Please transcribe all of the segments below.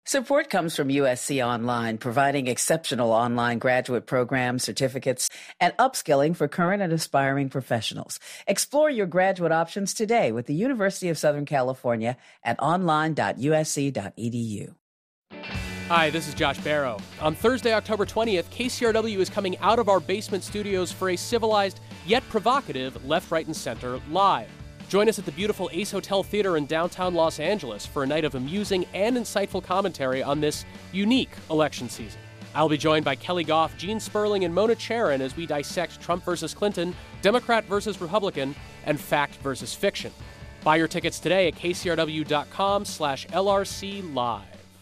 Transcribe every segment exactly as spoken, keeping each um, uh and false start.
Support comes from U S C Online, providing exceptional online graduate programs, certificates, and upskilling for current and aspiring professionals. Explore your graduate options today with the University of Southern California at online dot u s c dot e d u. Hi, this is Josh Barrow. On Thursday, October twentieth, K C R W is coming out of our basement studios for a civilized yet provocative Left, Right, and Center live. Join us at the beautiful Ace Hotel Theater in downtown Los Angeles for a night of amusing and insightful commentary on this unique election season. I'll be joined by Kelly Goff, Gene Sperling, and Mona Charen as we dissect Trump versus Clinton, Democrat versus Republican, and fact versus fiction. Buy your tickets today at kcrw.com slash LRC live.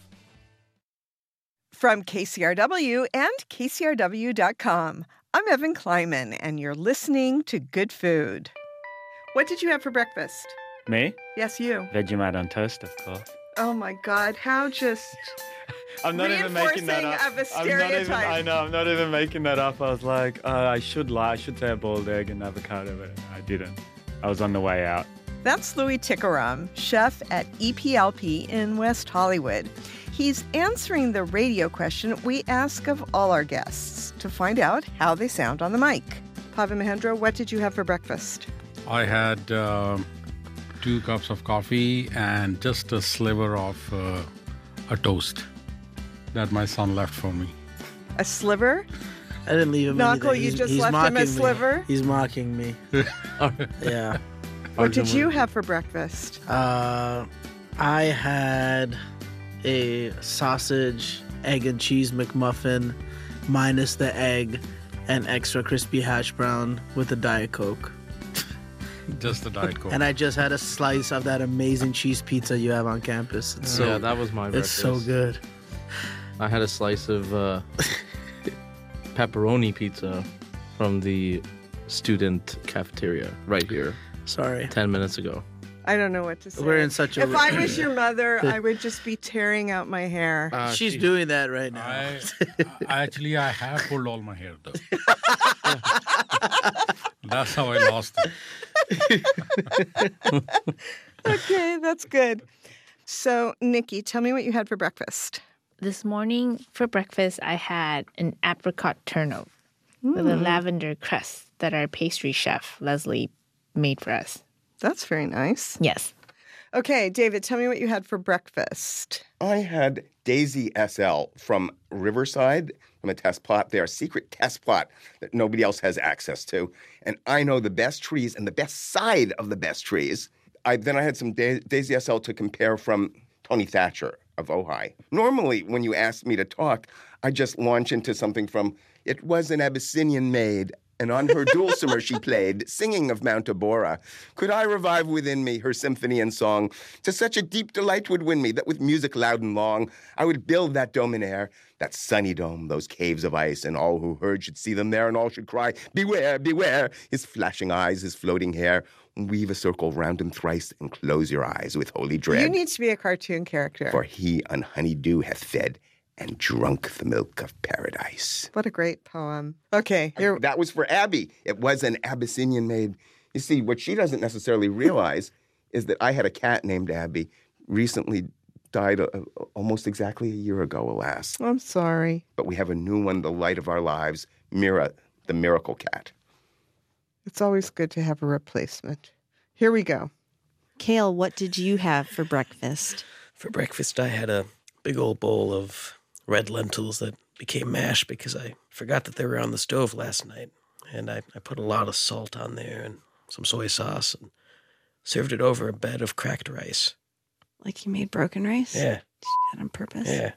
From K C R W and K C R W dot com, I'm Evan Kleiman, and you're listening to Good Food. What did you have for breakfast? Me? Yes, you. Vegemite on toast, of course. Oh, my God. How just I'm not even making that up. Of a I'm not even, stereotype. I know, I'm not even making that up. I was like, uh, I should lie. I should say a boiled egg and avocado, but I didn't. I was on the way out. That's Louis Tikaram, chef at E P L P in West Hollywood. He's answering the radio question we ask of all our guests to find out how they sound on the mic. Pavan Mahendra, what did you have for breakfast? I had uh, two cups of coffee and just a sliver of uh, a toast that my son left for me. A sliver? I didn't leave him Knuckle, anything. you He's, just he's left him a mocking me. sliver? He's mocking me. Yeah. What did you have for breakfast? Uh, I had a sausage, egg and cheese McMuffin minus the egg and extra crispy hash brown with a Diet Coke. Just the Diet Coke. And I just had a slice of that amazing cheese pizza you have on campus. It's so, yeah, that was my breakfast. It's so good. I had a slice of uh, pepperoni pizza from the student cafeteria right here. Sorry. Ten minutes ago. I don't know what to say. We're in such a... If I was your mother, I would just be tearing out my hair. Uh, She's she, doing that right now. I, I actually, I have pulled all my hair, though. That's how I lost it. Okay, that's good. So, Nikki, tell me what you had for breakfast. This morning for breakfast, I had an apricot turnover mm. with a lavender crust that our pastry chef, Leslie, made for us. That's very nice. Yes. Okay, David, tell me what you had for breakfast. I had Daisy S L from Riverside, from a test plot. They're a secret test plot that nobody else has access to. And I know the best trees and the best side of the best trees. I, then I had some da- Daisy S L to compare from Tony Thatcher of Ojai. Normally, when you ask me to talk, I just launch into something from, it was an Abyssinian maid, and on her dulcimer she played, singing of Mount Abora. Could I revive within me her symphony and song? To such a deep delight would win me, that with music loud and long, I would build that dome in air, that sunny dome, those caves of ice, and all who heard should see them there, and all should cry, beware, beware, his flashing eyes, his floating hair. Weave a circle round him thrice, and close your eyes with holy dread. You need to be a cartoon character. For he on honeydew hath fed, and drunk the milk of paradise. What a great poem. Okay. Here. That was for Abby. It was an Abyssinian maid. You see, what she doesn't necessarily realize is that I had a cat named Abby, recently died uh, almost exactly a year ago, alas. I'm sorry. But we have a new one, the light of our lives, Mira, the miracle cat. It's always good to have a replacement. Here we go. Kale, what did you have for breakfast? For breakfast, I had a big old bowl of red lentils that became mash because I forgot that they were on the stove last night. And I, I put a lot of salt on there and some soy sauce and served it over a bed of cracked rice. Like you made broken rice? Yeah. Did you do that on purpose? Yeah.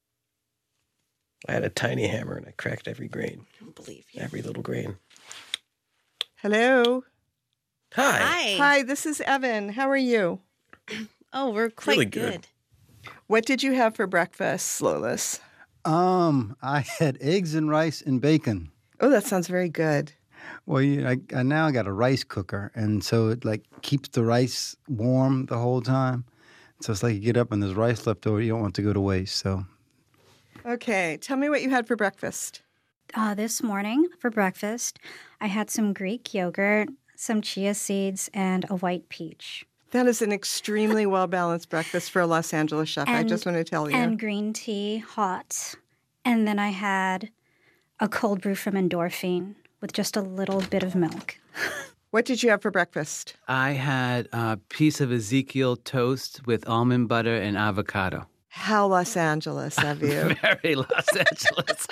I had a tiny hammer and I cracked every grain. I don't believe you. Every little grain. Hello. Hi. Hi. Hi, this is Evan. How are you? Oh, we're quite Really good. good. What did you have for breakfast, Slolis? Um, I had eggs and rice and bacon. Oh, that sounds very good. Well, you, I, I now got a rice cooker, and so it like keeps the rice warm the whole time. So it's like you get up and there's rice left over. You don't want it to go to waste. So, okay, tell me what you had for breakfast. Uh, this morning for breakfast, I had some Greek yogurt, some chia seeds, and a white peach. That is an extremely well-balanced breakfast for a Los Angeles chef, And- I just want to tell you. And green tea, hot. And then I had a cold brew from Endorphin with just a little bit of milk. What did you have for breakfast? I had a piece of Ezekiel toast with almond butter and avocado. How Los Angeles of you. Very Los Angeles.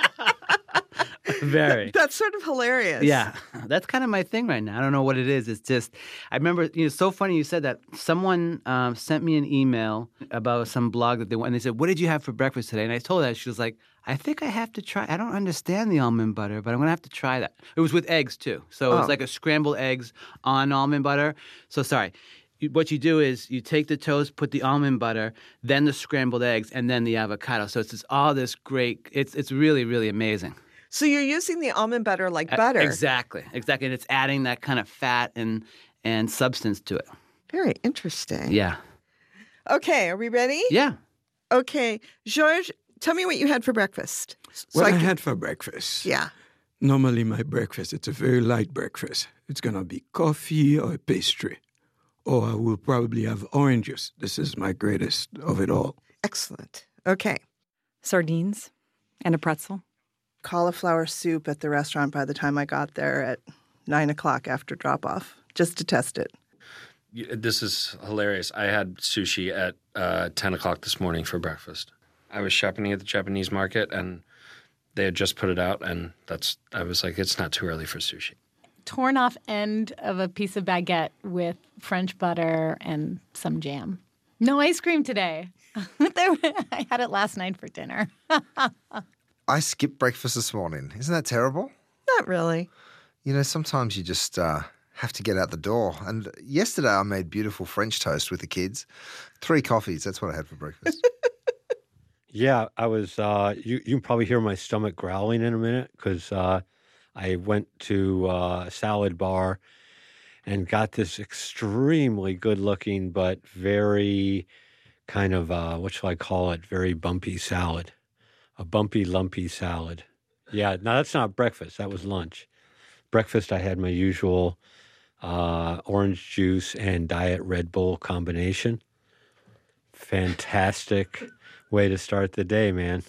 Very. That's sort of hilarious. Yeah, that's kind of my thing right now. I don't know what it is. It's just, I remember, you know, it's so funny you said that. Someone um, sent me an email about some blog that they went, and they said, what did you have for breakfast today? And I told her, she was like, I think I have to try, I don't understand the almond butter, but I'm going to have to try that. It was with eggs too. So it was Oh. like a scrambled eggs on almond butter. So sorry. You- What you do is you take the toast, put the almond butter, then the scrambled eggs, and then the avocado. So it's just all this great, it's it's really, really amazing. So you're using the almond butter like Uh, butter. Exactly, exactly. And it's adding that kind of fat and and substance to it. Very interesting. Yeah. Okay, are we ready? Yeah. Okay, George, tell me what you had for breakfast. So What I, can- had for breakfast. Yeah. Normally, my breakfast, it's a very light breakfast. It's going to be coffee or a pastry. Or I will probably have orange juice. This is my greatest of it all. Excellent. Okay. Sardines and a pretzel. Cauliflower soup at the restaurant by the time I got there at nine o'clock after drop-off, just to test it. Y- This is hilarious. I had sushi at uh, ten o'clock this morning for breakfast. I was shopping at the Japanese market, and they had just put it out, and that's. I was like, it's not too early for sushi. Torn off end of a piece of baguette with French butter and some jam. No ice cream today. There- I had it last night for dinner. I skipped breakfast this morning. Isn't that terrible? Not really. You know, sometimes you just uh, have to get out the door. And yesterday I made beautiful French toast with the kids. Three coffees. That's what I had for breakfast. Yeah, I was. Uh, you you can probably hear my stomach growling in a minute because uh, I went to uh, a salad bar and got this extremely good-looking but very kind of uh, what shall I call it? Very bumpy salad, a bumpy, lumpy salad. Yeah, no, that's not breakfast. That was lunch. Breakfast, I had my usual uh, orange juice and Diet Red Bull combination. Fantastic way to start the day, man.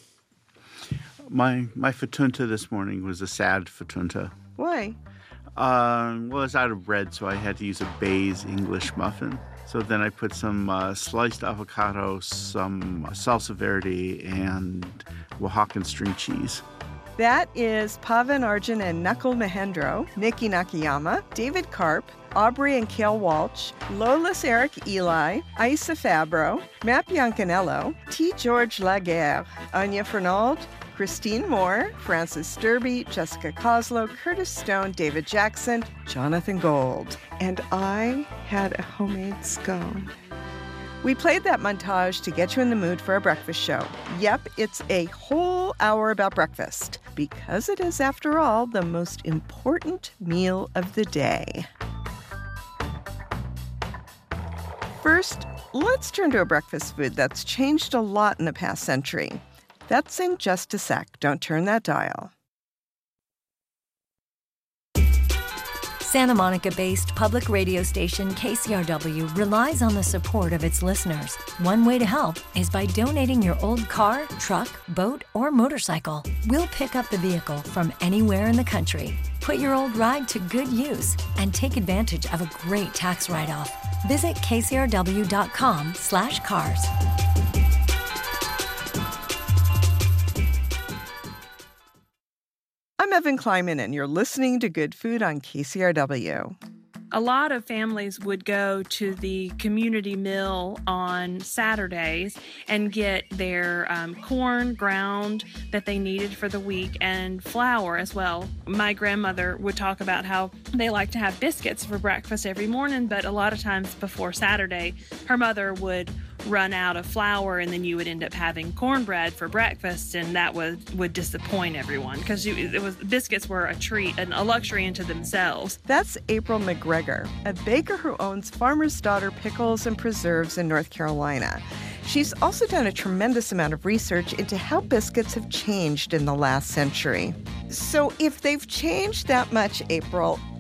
My my fatunta this morning was a sad fatunta. Why? Um, well, it's out of bread, so I had to use a Bayes English muffin. So then I put some uh, sliced avocado, some salsa verde, and Oaxacan string cheese. That is Pavan Arjun and Knuckle Mahendro, Nikki Nakayama, David Karp, Aubrey and Kale Walsh, Lolis Eric Eli, Isa Fabro, Matt Biancanello, T. George Laguerre, Anya Fernald, Christine Moore, Francis Sturby, Jessica Coslow, Curtis Stone, David Jackson, Jonathan Gold. And I had a homemade scone. We played that montage to get you in the mood for a breakfast show. Yep, it's a whole hour about breakfast, because it is, after all, the most important meal of the day. First, let's turn to a breakfast food that's changed a lot in the past century. That's in just a sec. Don't turn that dial. Santa Monica-based public radio station K C R W relies on the support of its listeners. One way to help is by donating your old car, truck, boat, or motorcycle. We'll pick up the vehicle from anywhere in the country. Put your old ride to good use and take advantage of a great tax write-off. Visit kcrw.com slash cars. I'm Evan Kleiman, and you're listening to Good Food on K C R W. A lot of families would go to the community mill on Saturdays and get their um, corn ground that they needed for the week and flour as well. My grandmother would talk about how they like to have biscuits for breakfast every morning, but a lot of times before Saturday, her mother would run out of flour, and then you would end up having cornbread for breakfast, and that would would disappoint everyone because it was biscuits were a treat and a luxury into themselves. That's April McGregor, a baker who owns Farmer's Daughter Pickles and Preserves in North Carolina. She's also done a tremendous amount of research into how biscuits have changed in the last century. So if they've changed that much, April,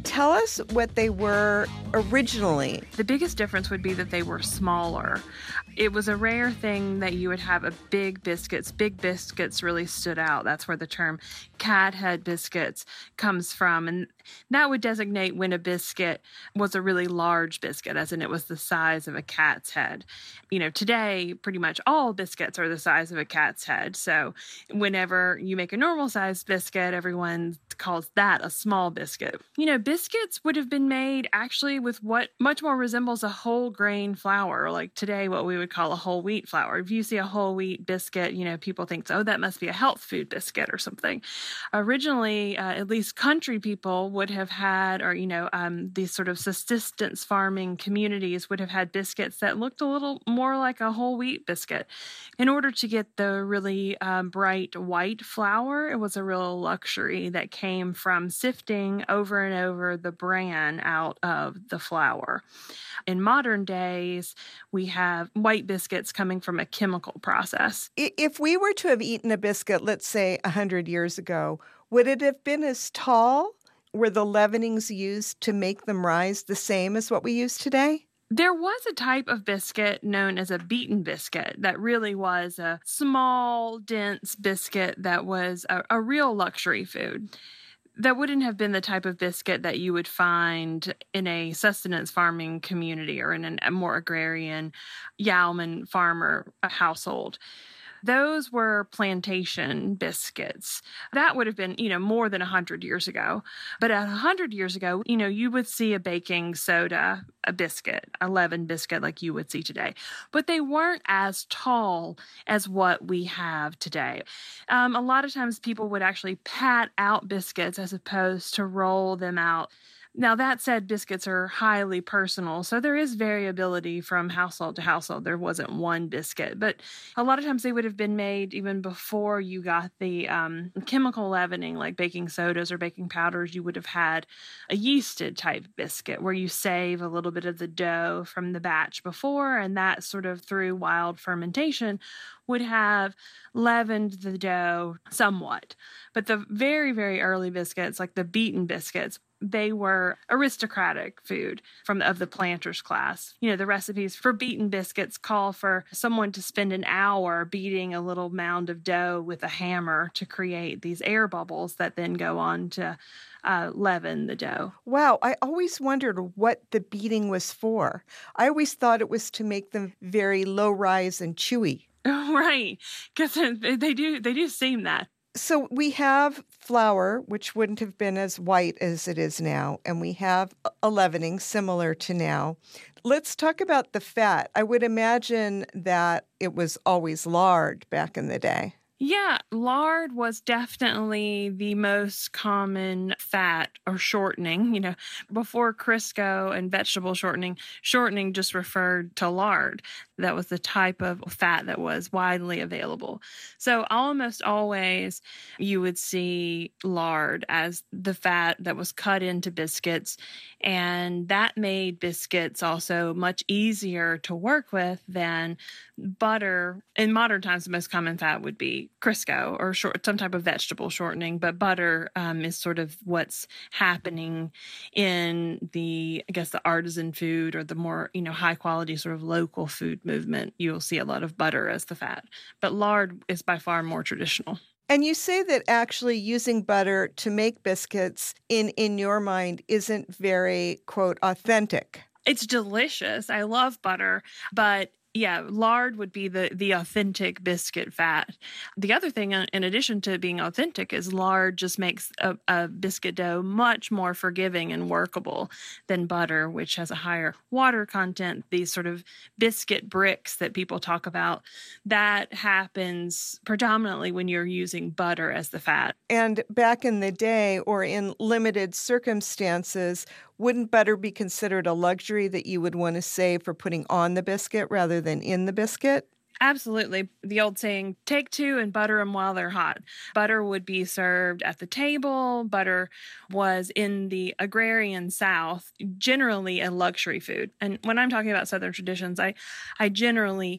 Tell us what they were originally. The biggest difference would be that they were smaller. It was a rare thing that you would have a big biscuits. Big biscuits really stood out. That's where the term cathead biscuits comes from. And that would designate when a biscuit was a really large biscuit, as in it was the size of a cat's head. You know, today, pretty much all biscuits are the size of a cat's head. So whenever you make a normal sized biscuit, everyone calls that a small biscuit. You know, biscuits would have been made actually with what much more resembles a whole grain flour, like today what we would call a whole wheat flour. If you see a whole wheat biscuit, you know, people think, oh, that must be a health food biscuit or something. Originally, uh, at least country people would have had, or, you know, um, these sort of subsistence farming communities would have had biscuits that looked a little more like a whole wheat biscuit. In order to get the really um, bright white flour, it was a real luxury that came from sifting over and over the bran out of the flour. In modern days, we have white biscuits coming from a chemical process. If we were to have eaten a biscuit, let's say one hundred years ago, would it have been as tall? Were the leavenings used to make them rise the same as what we use today? There was a type of biscuit known as a beaten biscuit that really was a small, dense biscuit that was a, a real luxury food. That wouldn't have been the type of biscuit that you would find in a sustenance farming community or in an, a more agrarian yeoman farmer household. Those were plantation biscuits. That would have been, you know, more than one hundred years ago. But at one hundred years ago, you know, you would see a baking soda, a biscuit, a leavened biscuit like you would see today. But they weren't as tall as what we have today. Um, a lot of times people would actually pat out biscuits as opposed to roll them out. Now, that said, biscuits are highly personal, so there is variability from household to household. There wasn't one biscuit, but a lot of times they would have been made even before you got the um, chemical leavening, like baking sodas or baking powders. You would have had a yeasted type biscuit where you save a little bit of the dough from the batch before, and that sort of through wild fermentation would have leavened the dough somewhat. But the very, very early biscuits, like the beaten biscuits, they were aristocratic food from of the planters class. You know, the recipes for beaten biscuits call for someone to spend an hour beating a little mound of dough with a hammer to create these air bubbles that then go on to uh, leaven the dough. Wow, I always wondered what the beating was for. I always thought it was to make them very low-rise and chewy. Right, because they do they do seem that. So we have flour, which wouldn't have been as white as it is now, and we have a leavening similar to now. Let's talk about the fat. I would imagine that it was always lard back in the day. Yeah, lard was definitely the most common fat or shortening. You know, before Crisco and vegetable shortening, shortening just referred to lard. That was the type of fat that was widely available. So almost always you would see lard as the fat that was cut into biscuits, and that made biscuits also much easier to work with than butter. In modern times, the most common fat would be Crisco or short, some type of vegetable shortening, but butter um, is sort of what's happening in the, I guess, the artisan food or the more, you know, high quality sort of local food movement. You'll see a lot of butter as the fat, but lard is by far more traditional. And you say that actually using butter to make biscuits in, in your mind isn't very, quote, authentic. It's delicious. I love butter, but yeah, lard would be the, the authentic biscuit fat. The other thing, in addition to being authentic, is lard just makes a, a biscuit dough much more forgiving and workable than butter, which has a higher water content. These sort of biscuit bricks that people talk about, that happens predominantly when you're using butter as the fat. And back in the day, or in limited circumstances, wouldn't butter be considered a luxury that you would want to save for putting on the biscuit rather than in the biscuit? Absolutely. The old saying, take two and butter them while they're hot. Butter would be served at the table. Butter was in the agrarian South generally a luxury food. And when I'm talking about Southern traditions, I, I generally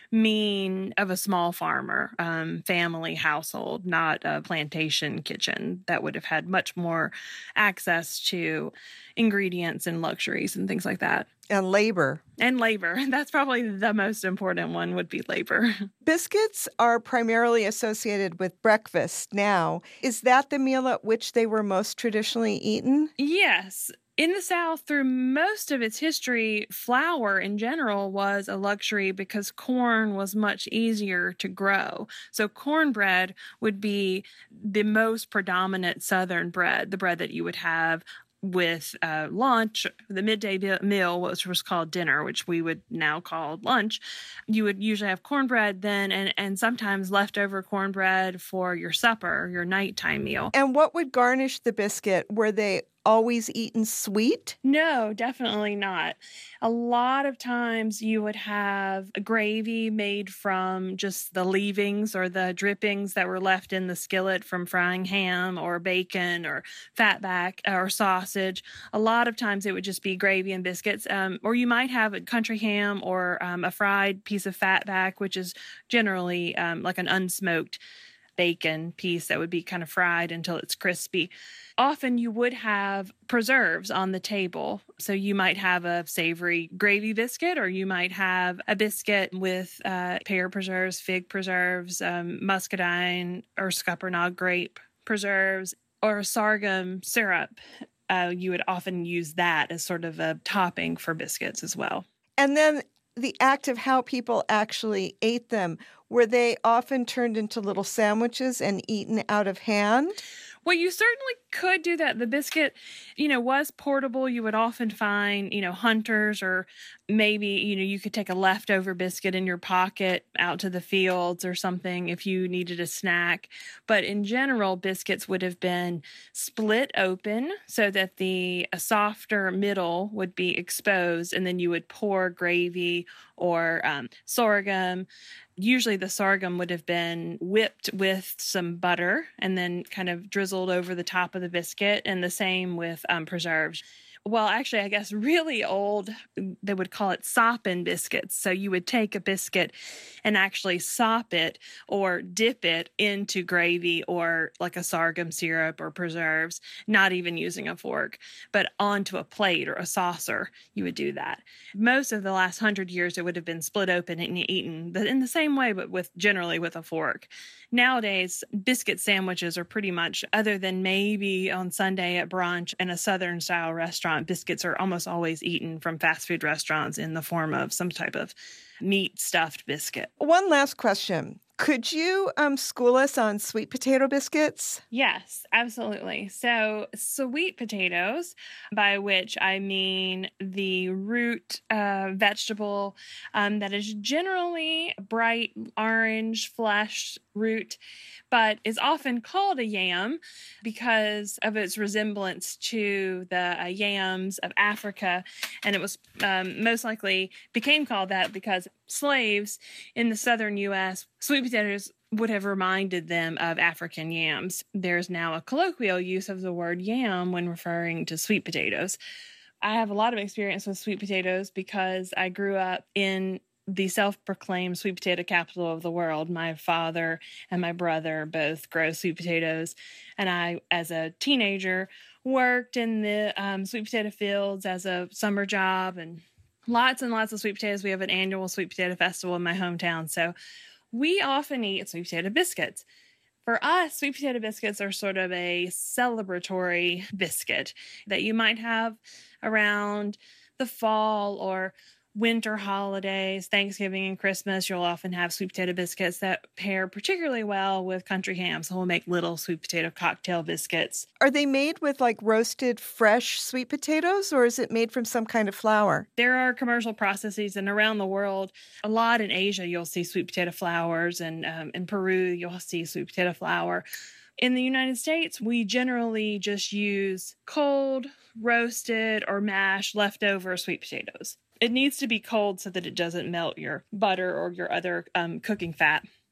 mean of a small farmer, um, family household, not a plantation kitchen that would have had much more access to ingredients and luxuries and things like that. And labor. And labor. That's probably the most important one, would be labor. Biscuits are primarily associated with breakfast now. Is that the meal at which they were most traditionally eaten? Yes. In the South, through most of its history, flour in general was a luxury because corn was much easier to grow. So cornbread would be the most predominant Southern bread, the bread that you would have with uh, lunch, the midday meal, which was called dinner, which we would now call lunch. You would usually have cornbread then, and, and sometimes leftover cornbread for your supper, your nighttime meal. And what would garnish the biscuit? Were they always eaten sweet? No, definitely not. A lot of times you would have a gravy made from just the leavings or the drippings that were left in the skillet from frying ham or bacon or fatback or sausage. A lot of times it would just be gravy and biscuits. Um, or you might have a country ham or um, a fried piece of fatback, which is generally um, like an unsmoked bacon piece that would be kind of fried until it's crispy. Often you would have preserves on the table. So you might have a savory gravy biscuit, or you might have a biscuit with uh, pear preserves, fig preserves, um, muscadine or scuppernong grape preserves, or sorghum syrup. Uh, you would often use that as sort of a topping for biscuits as well. And then the act of how people actually ate them, were they often turned into little sandwiches and eaten out of hand? Well, you certainly could do that. The biscuit, you know, was portable. You would often find, you know, hunters, or maybe, you know, you could take a leftover biscuit in your pocket out to the fields or something if you needed a snack. But in general, biscuits would have been split open so that the a softer middle would be exposed, and then you would pour gravy or um, sorghum. Usually the sorghum would have been whipped with some butter and then kind of drizzled over the top of the biscuit, and the same with um, preserves. Well, actually, I guess really old, they would call it sopping biscuits. So you would take a biscuit and actually sop it or dip it into gravy or like a sorghum syrup or preserves, not even using a fork, but onto a plate or a saucer, you would do that. Most of the last hundred years, it would have been split open and eaten in the same way, but with generally with a fork. Nowadays, biscuit sandwiches are pretty much, other than maybe on Sunday at brunch in a Southern style restaurant, biscuits are almost always eaten from fast food restaurants in the form of some type of meat stuffed biscuit. One last question. Could you um, school us on sweet potato biscuits? Yes, absolutely. So sweet potatoes, by which I mean the root uh, vegetable um, that is generally bright orange flesh root, but is often called a yam because of its resemblance to the uh, yams of Africa. And it was um, most likely became called that because slaves in the southern U S, sweet potatoes would have reminded them of African yams. There's now a colloquial use of the word yam when referring to sweet potatoes. I have a lot of experience with sweet potatoes because I grew up in the self-proclaimed sweet potato capital of the world. My father and my brother both grow sweet potatoes, and I, as a teenager, worked in the um, sweet potato fields as a summer job, and lots and lots of sweet potatoes. We have an annual sweet potato festival in my hometown, so we often eat sweet potato biscuits. For us, sweet potato biscuits are sort of a celebratory biscuit that you might have around the fall or winter holidays, Thanksgiving and Christmas. You'll often have sweet potato biscuits that pair particularly well with country ham. So we'll make little sweet potato cocktail biscuits. Are they made with like roasted fresh sweet potatoes, or is it made from some kind of flour? There are commercial processes, and around the world, a lot in Asia, you'll see sweet potato flours, and um, in Peru, you'll see sweet potato flour. In the United States, we generally just use cold, roasted, or mashed leftover sweet potatoes. It needs to be cold so that it doesn't melt your butter or your other um, cooking fat.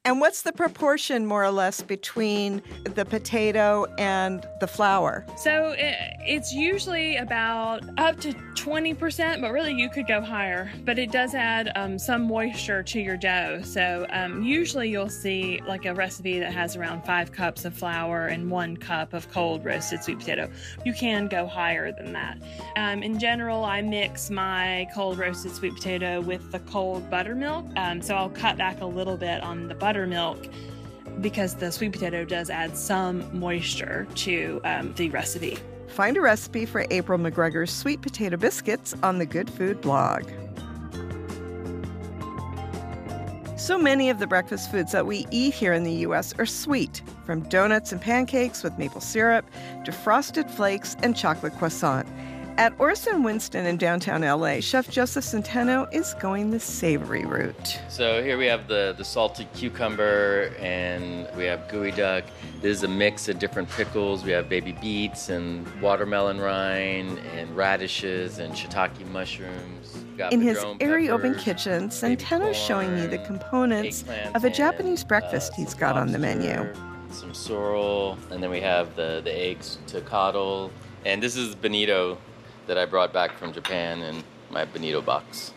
And what's the proportion, more or less, between the potato and the flour? So it, it's usually about up to twenty percent, but really you could go higher. But it does add um, some moisture to your dough. So um, usually you'll see like a recipe that has around five cups of flour and one cup of cold roasted sweet potato. You can go higher than that. Um, in general, I mix my cold roasted sweet potato with the cold buttermilk. Um, so I'll cut back a little bit on the buttermilk because the sweet potato does add some moisture to um, the recipe. Find a recipe for April McGregor's sweet potato biscuits on the Good Food blog. So many of the breakfast foods that we eat here in the U S are sweet, from donuts and pancakes with maple syrup to frosted flakes and chocolate croissant. At Orson Winston in downtown L A, Chef Joseph Centeno is going the savory route. So here we have the, the salted cucumber and we have gooey duck. This is a mix of different pickles. We have baby beets and watermelon rind and radishes and shiitake mushrooms. We've got In his padron airy open peppers, kitchen, Centeno's showing me the components of a Japanese breakfast he's got on the menu. some sorrel, and then we have the, the eggs to coddle. And this is bonito that I brought back from Japan in my bonito box.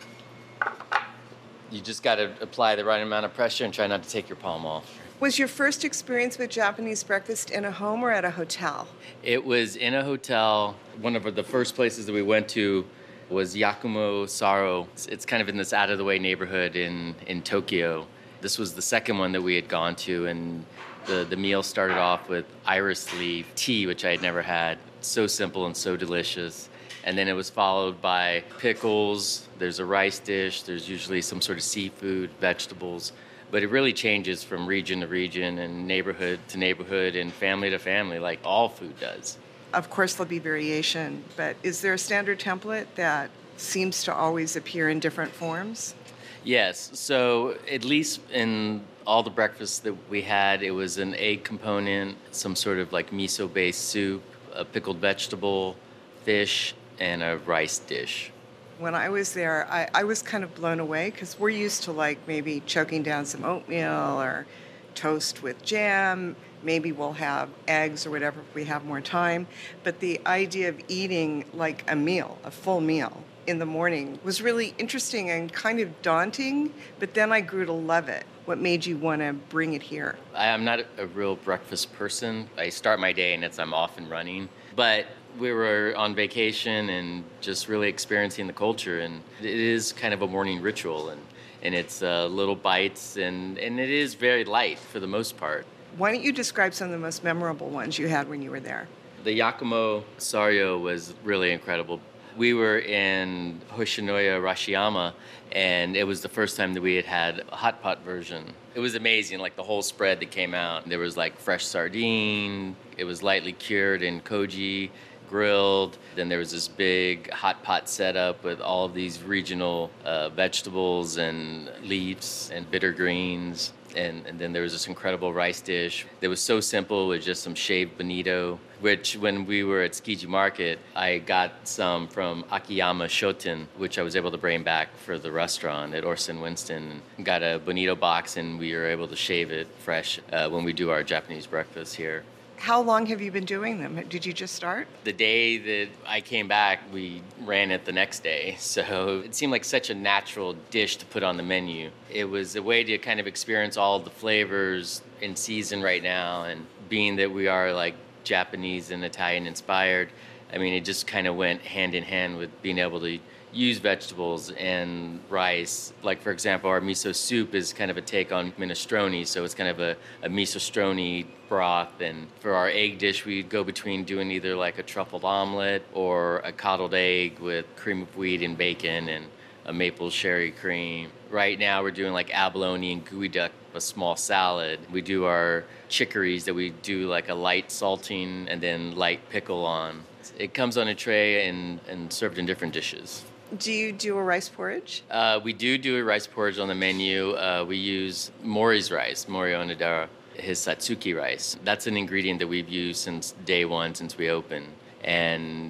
You just got to apply the right amount of pressure and try not to take your palm off. Was your first experience with Japanese breakfast in a home or at a hotel? It was in a hotel. One of the first places that we went to was Yakumo Saro. It's, it's kind of in this out-of-the-way neighborhood in, in Tokyo. This was the second one that we had gone to, and the, the meal started off with iris leaf tea, which I had never had. So simple and so delicious. And then it was followed by pickles. There's a rice dish. There's usually some sort of seafood, vegetables. But it really changes from region to region and neighborhood to neighborhood and family to family, like all food does. Of course, there'll be variation, but is there a standard template that seems to always appear in different forms? Yes. So at least in all the breakfasts that we had, it was an egg component, some sort of like miso-based soup, a pickled vegetable, fish, and a rice dish. When I was there, I, I was kind of blown away because we're used to like maybe choking down some oatmeal or toast with jam. Maybe we'll have eggs or whatever if we have more time. But the idea of eating like a meal, a full meal in the morning was really interesting and kind of daunting. But then I grew to love it. What made you want to bring it here? I'm not a real breakfast person. I start my day and it's I'm off and running. But we were on vacation and just really experiencing the culture, and it is kind of a morning ritual, and, and it's uh, little bites, and, and it is very light for the most part. Why don't you describe some of the most memorable ones you had when you were there? The Yakumo Saryo was really incredible. We were in Hoshinoya Rashiyama, and it was the first time that we had had a hot pot version. It was amazing, like the whole spread that came out. There was like fresh sardine, it was lightly cured in koji, grilled. Then there was this big hot pot setup with all of these regional uh, vegetables and leaves and bitter greens. And, and then there was this incredible rice dish that was so simple with just some shaved bonito, which when we were at Tsukiji Market, I got some from Akiyama Shoten, which I was able to bring back for the restaurant at Orson Winston. Got a bonito box, and we were able to shave it fresh uh, when we do our Japanese breakfast here. How long have you been doing them? Did you just start? The day that I came back, we ran it the next day. So it seemed like such a natural dish to put on the menu. It was a way to kind of experience all of the flavors in season right now. And being that we are like Japanese and Italian inspired, I mean, it just kind of went hand in hand with being able to use vegetables and rice. Like, for example, our miso soup is kind of a take on minestrone, so it's kind of a, a miso-strone broth. And for our egg dish, we'd go between doing either like a truffled omelet or a coddled egg with cream of wheat and bacon and a maple sherry cream. Right now, we're doing like abalone and gooey duck, a small salad. We do our chicories that we do like a light salting and then light pickle on. It comes on a tray and, and served in different dishes. Do you do a rice porridge? Uh, we do do a rice porridge on the menu. Uh, we use Mori's rice, Mori Onodera, his Satsuki rice. That's an ingredient that we've used since day one, since we opened. And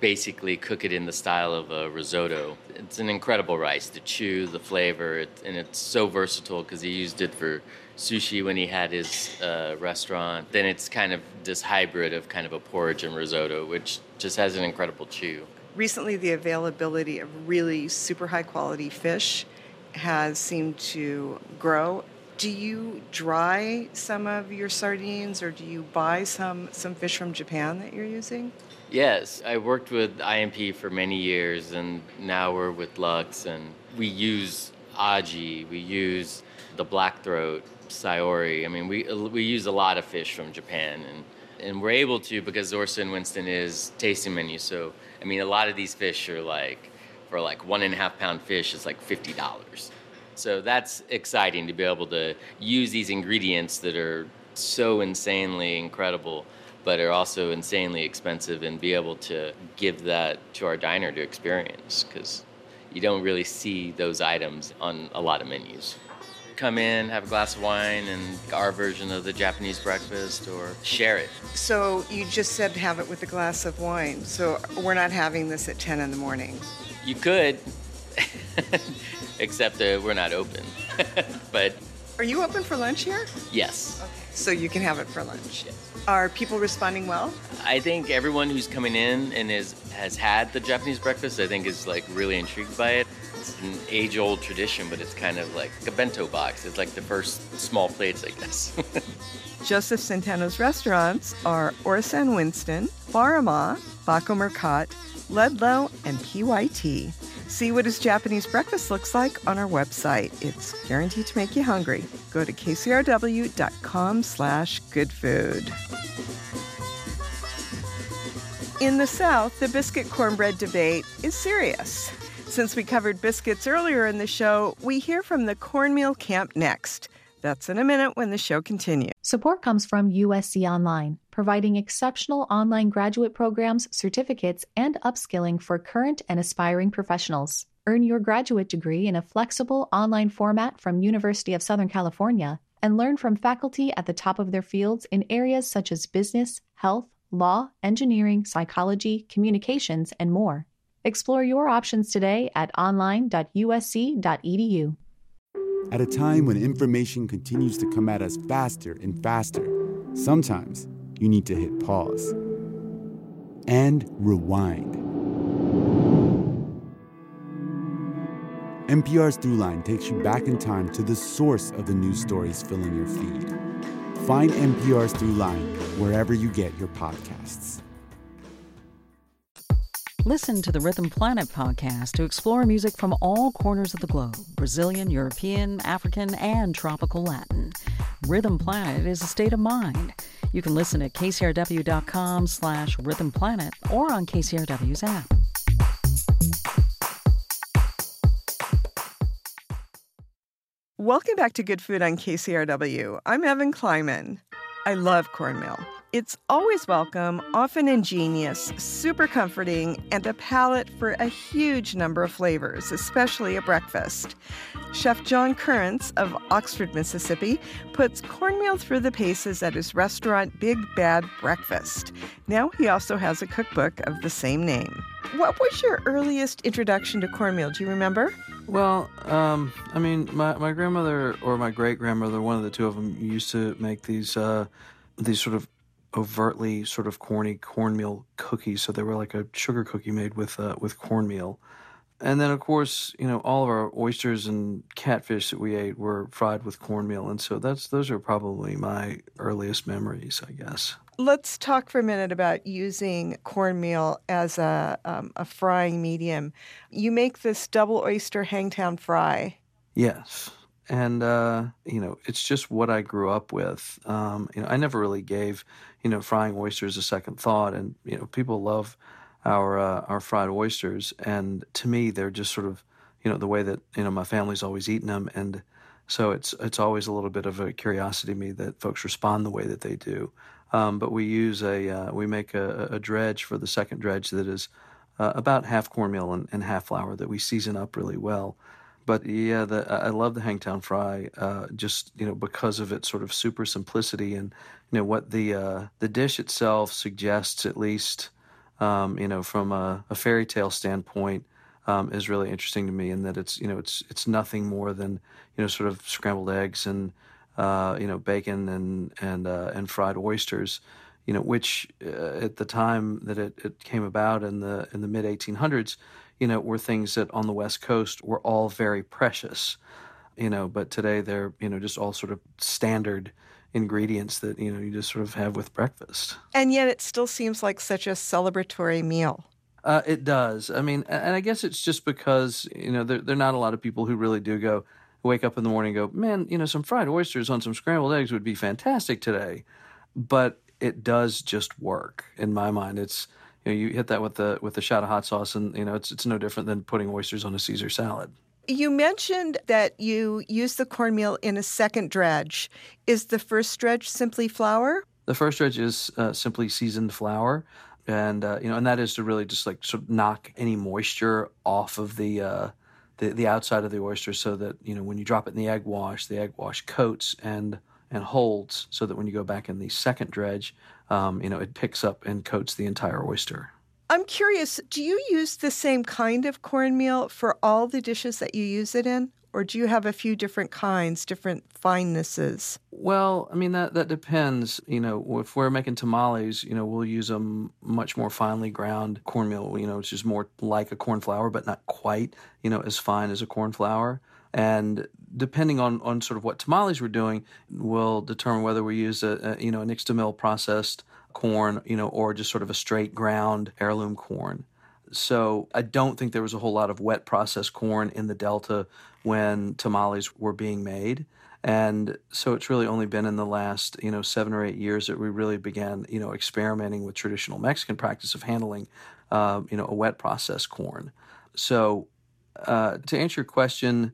basically cook it in the style of a risotto. It's an incredible rice, the chew, the flavor, it, and it's so versatile because he used it for sushi when he had his uh, restaurant. Then it's kind of this hybrid of kind of a porridge and risotto, which just has an incredible chew. Recently, the availability of really super high quality fish has seemed to grow. Do you dry some of your sardines, or do you buy some, some fish from Japan that you're using? Yes, I worked with I M P for many years, and now we're with Lux, and we use aji, we use the blackthroat, sayori. I mean, we we use a lot of fish from Japan, and, and we're able to because Orsa and Winston is tasting menu. So, I mean, a lot of these fish are like, for like one and a half pound fish, it's like fifty dollars. So that's exciting to be able to use these ingredients that are so insanely incredible, but are also insanely expensive, and be able to give that to our diner to experience, because you don't really see those items on a lot of menus. Come in, have a glass of wine, and our version of the Japanese breakfast, or share it. So you just said have it with a glass of wine. So we're not having this at ten in the morning. You could, except that we're not open. But are you open for lunch here? Yes. Okay. So you can have it for lunch. Yes. Are people responding well? I think everyone who's coming in and is has had the Japanese breakfast, I think, is like really intrigued by it. It's an age-old tradition, but it's kind of like a bento box. It's like the first small plates, I guess. Joseph Centeno's restaurants are Orsa and Winston, Barama, Baco Mercat, Ludlow, and P Y T. See what his Japanese breakfast looks like on our website. It's guaranteed to make you hungry. Go to k c r w dot com slash good food. In the South, the biscuit cornbread debate is serious. Since we covered biscuits earlier in the show, we hear from the cornmeal camp next. That's in a minute when the show continues. Support comes from U S C Online, providing exceptional online graduate programs, certificates, and upskilling for current and aspiring professionals. Earn your graduate degree in a flexible online format from University of Southern California, and learn from faculty at the top of their fields in areas such as business, health, law, engineering, psychology, communications, and more. Explore your options today at online dot u s c dot e d u. At a time when information continues to come at us faster and faster, sometimes you need to hit pause and rewind. N P R's Throughline takes you back in time to the source of the news stories filling your feed. Find N P R's Throughline wherever you get your podcasts. Listen to the Rhythm Planet podcast to explore music from all corners of the globe: Brazilian, European, African, and tropical Latin. Rhythm Planet is a state of mind. You can listen at k c r w dot com slash rhythm planet or on K C R W's app. Welcome back to Good Food on K C R W. I'm Evan Kleiman. I love cornmeal. It's always welcome, often ingenious, super comforting, and a palate for a huge number of flavors, especially at breakfast. Chef John Currents of Oxford, Mississippi, puts cornmeal through the paces at his restaurant Big Bad Breakfast. Now he also has a cookbook of the same name. What was your earliest introduction to cornmeal? Do you remember? Well, um, I mean, my, my grandmother or my great-grandmother, one of the two of them, used to make these uh, these sort of overtly sort of corny cornmeal cookies. So they were like a sugar cookie made with uh, with cornmeal. And then, of course, you know, all of our oysters and catfish that we ate were fried with cornmeal. And so that's those are probably my earliest memories, I guess. Let's talk for a minute about using cornmeal as a, um, a frying medium. You make this double oyster hangtown fry. Yes. And, uh, you know, it's just what I grew up with. Um, you know, I never really gave, you know, frying oysters a second thought. And, you know, people love our uh, our fried oysters. And to me, they're just sort of, you know, the way that, you know, my family's always eaten them. And so it's it's always a little bit of a curiosity to me that folks respond the way that they do. Um, but we use a, uh, we make a, a dredge for the second dredge that is uh, about half cornmeal and, and half flour that we season up really well. But yeah, the, I love the hangtown fry, uh, just, you know, because of its sort of super simplicity and, you know, what the uh, the dish itself suggests, at least um, you know, from a, a fairy tale standpoint, um, is really interesting to me, in that it's, you know, it's it's nothing more than, you know, sort of scrambled eggs and uh, you know, bacon and and uh, and fried oysters, you know, which uh, at the time that it, it came about in the in the mid eighteen hundreds, you know, were things that on the West Coast were all very precious, you know, but today they're, you know, just all sort of standard ingredients that, you know, you just sort of have with breakfast. And yet it still seems like such a celebratory meal. Uh, it does. I mean, and I guess it's just because, you know, there, there are not a lot of people who really do go, wake up in the morning and go, man, you know, some fried oysters on some scrambled eggs would be fantastic today. But it does just work in my mind. It's, you know, you hit that with the with the shot of hot sauce, and, you know, it's it's no different than putting oysters on a Caesar salad. You mentioned that you use the cornmeal in a second dredge. Is the first dredge simply flour? The first dredge is uh, simply seasoned flour. And, uh, you know, and that is to really just like sort of knock any moisture off of the, uh, the the outside of the oyster, so that, you know, when you drop it in the egg wash, the egg wash coats and and holds, so that when you go back in the second dredge, um, you know, it picks up and coats the entire oyster. I'm curious, do you use the same kind of cornmeal for all the dishes that you use it in? Or do you have a few different kinds, different finenesses? Well, I mean, that, that depends. You know, if we're making tamales, you know, we'll use a m- much more finely ground cornmeal, you know, which is more like a corn flour, but not quite, you know, as fine as a corn flour. And depending on, on sort of what tamales we're doing, we'll determine whether we use a, a you know, a nixtamil processed corn, you know, or just sort of a straight ground heirloom corn. So I don't think there was a whole lot of wet processed corn in the Delta when tamales were being made. And so it's really only been in the last, you know, seven or eight years that we really began, you know, experimenting with traditional Mexican practice of handling, uh, you know, a wet processed corn. So uh, to answer your question,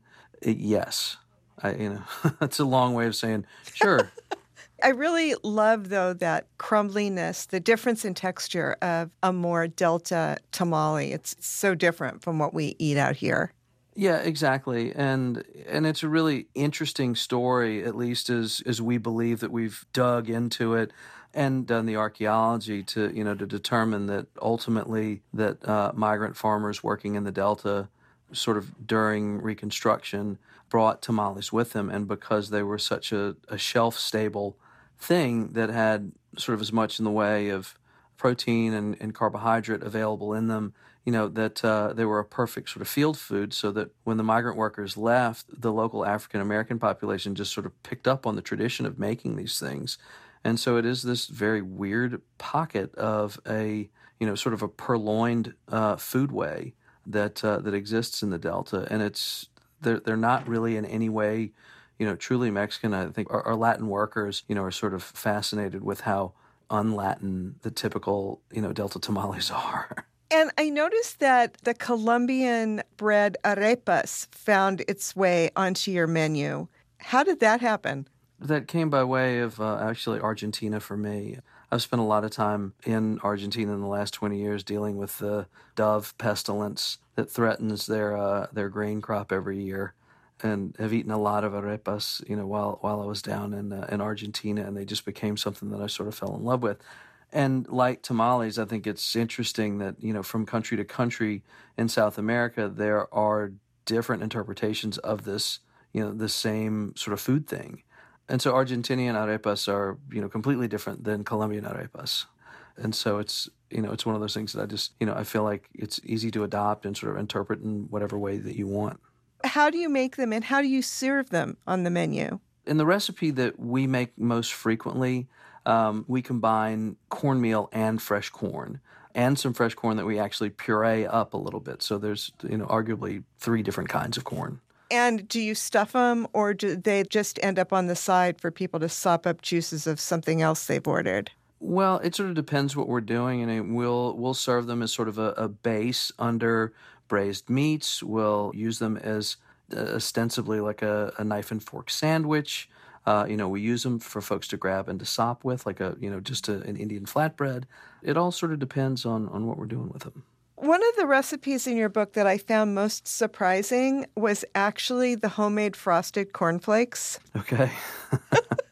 yes. I, you know, that's a long way of saying, sure. I really love, though, that crumbliness, the difference in texture of a more Delta tamale. It's so different from what we eat out here. Yeah, exactly. And and it's a really interesting story, at least as as we believe that we've dug into it and done the archaeology to, you know, to determine that ultimately that uh, migrant farmers working in the Delta sort of during Reconstruction brought tamales with them. And because they were such a, a shelf-stable thing that had sort of as much in the way of protein and, and carbohydrate available in them, you know, that uh, they were a perfect sort of field food, so that when the migrant workers left, the local African-American population just sort of picked up on the tradition of making these things. And so it is this very weird pocket of a, you know, sort of a purloined uh, foodway that uh, that exists in the Delta. And it's, they're, they're not really in any way, you know, truly Mexican. I think our, our Latin workers, you know, are sort of fascinated with how un-Latin the typical, you know, Delta tamales are. And I noticed that the Colombian bread arepas found its way onto your menu. How did that happen? That came by way of uh, actually Argentina for me. I've spent a lot of time in Argentina in the last twenty years dealing with the dove pestilence that threatens their uh, their grain crop every year, and have eaten a lot of arepas, you know, while while I was down in uh, in Argentina, and they just became something that I sort of fell in love with. And like tamales, I think it's interesting that, you know, from country to country in South America, there are different interpretations of this, you know, the same sort of food thing. And so Argentinian arepas are, you know, completely different than Colombian arepas. And so it's, you know, it's one of those things that I just, you know, I feel like it's easy to adopt and sort of interpret in whatever way that you want. How do you make them and how do you serve them on the menu? In the recipe that we make most frequently, um, we combine cornmeal and fresh corn, and some fresh corn that we actually puree up a little bit. So there's, you know, arguably three different kinds of corn. And do you stuff them, or do they just end up on the side for people to sop up juices of something else they've ordered? Well, it sort of depends what we're doing, and it, we'll we'll serve them as sort of a, a base under braised meats. We'll use them as uh, ostensibly like a, a knife and fork sandwich. Uh, you know, we use them for folks to grab and to sop with, like a, you know, just a, an Indian flatbread. It all sort of depends on, on what we're doing with them. One of the recipes in your book that I found most surprising was actually the homemade frosted cornflakes. Okay.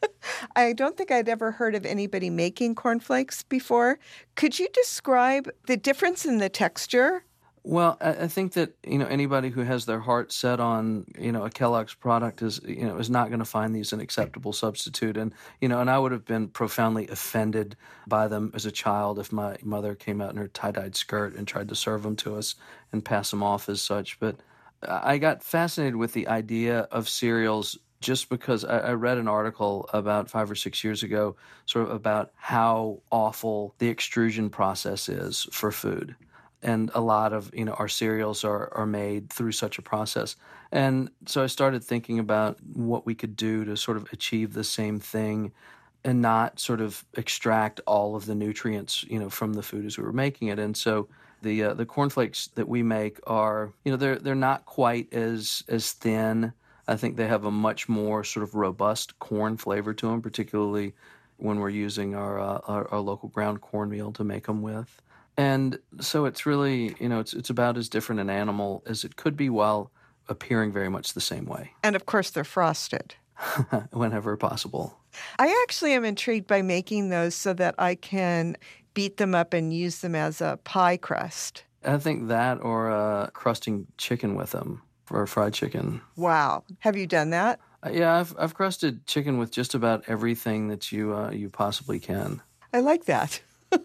I don't think I'd ever heard of anybody making cornflakes before. Could you describe the difference in the texture? Well, I I think that, you know, anybody who has their heart set on, you know, a Kellogg's product is, you know, is not going to find these an acceptable substitute. And, you know, and I would have been profoundly offended by them as a child if my mother came out in her tie-dyed skirt and tried to serve them to us and pass them off as such. But I got fascinated with the idea of cereals just because I, I read an article about five or six years ago sort of about how awful the extrusion process is for food. And a lot of, you know, our cereals are, are made through such a process. And so I started thinking about what we could do to sort of achieve the same thing and not sort of extract all of the nutrients, you know, from the food as we were making it. And so the uh, the cornflakes that we make are, you know, they're they're not quite as as thin. I think they have a much more sort of robust corn flavor to them, particularly when we're using our uh, our, our local ground cornmeal to make them with. And so it's really, you know, it's it's about as different an animal as it could be while appearing very much the same way. And of course, they're frosted. Whenever possible. I actually am intrigued by making those so that I can beat them up and use them as a pie crust. I think that or uh, crusting chicken with them or fried chicken. Wow. Have you done that? Uh, yeah, I've I've crusted chicken with just about everything that you uh, you possibly can. I like that.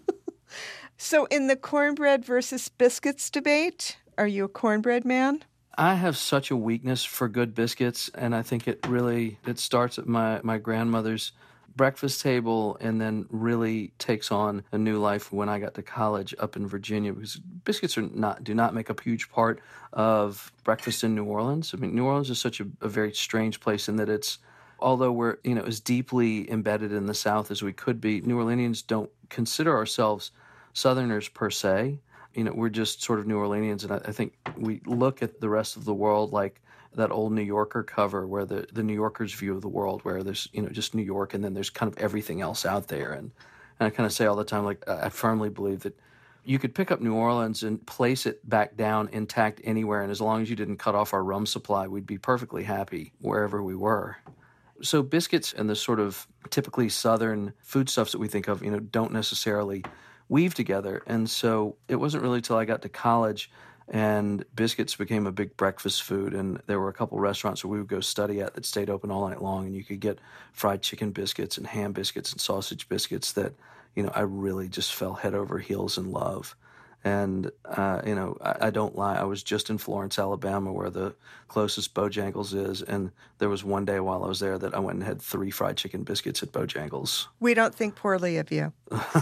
So in the cornbread versus biscuits debate, are you a cornbread man? I have such a weakness for good biscuits, and I think it really it starts at my, my grandmother's breakfast table and then really takes on a new life when I got to college up in Virginia, because biscuits are not do not make a huge part of breakfast in New Orleans. I mean, New Orleans is such a, a very strange place in that it's, although we're, you know, as deeply embedded in the South as we could be, New Orleanians don't consider ourselves Southerners per se. You know, we're just sort of New Orleanians, and I, I think we look at the rest of the world like that old New Yorker cover where the, the New Yorker's view of the world, where there's, you know, just New York and then there's kind of everything else out there. And, and I kind of say all the time, like, I firmly believe that you could pick up New Orleans and place it back down intact anywhere, and as long as you didn't cut off our rum supply, we'd be perfectly happy wherever we were. So biscuits and the sort of typically Southern foodstuffs that we think of, you know, don't necessarily weave together. And so it wasn't really till I got to college and biscuits became a big breakfast food. And there were a couple restaurants where we would go study at that stayed open all night long. And you could get fried chicken biscuits and ham biscuits and sausage biscuits that, you know, I really just fell head over heels in love. And, uh, you know, I, I don't lie. I was just in Florence, Alabama, where the closest Bojangles is. And there was one day while I was there that I went and had three fried chicken biscuits at Bojangles. We don't think poorly of you.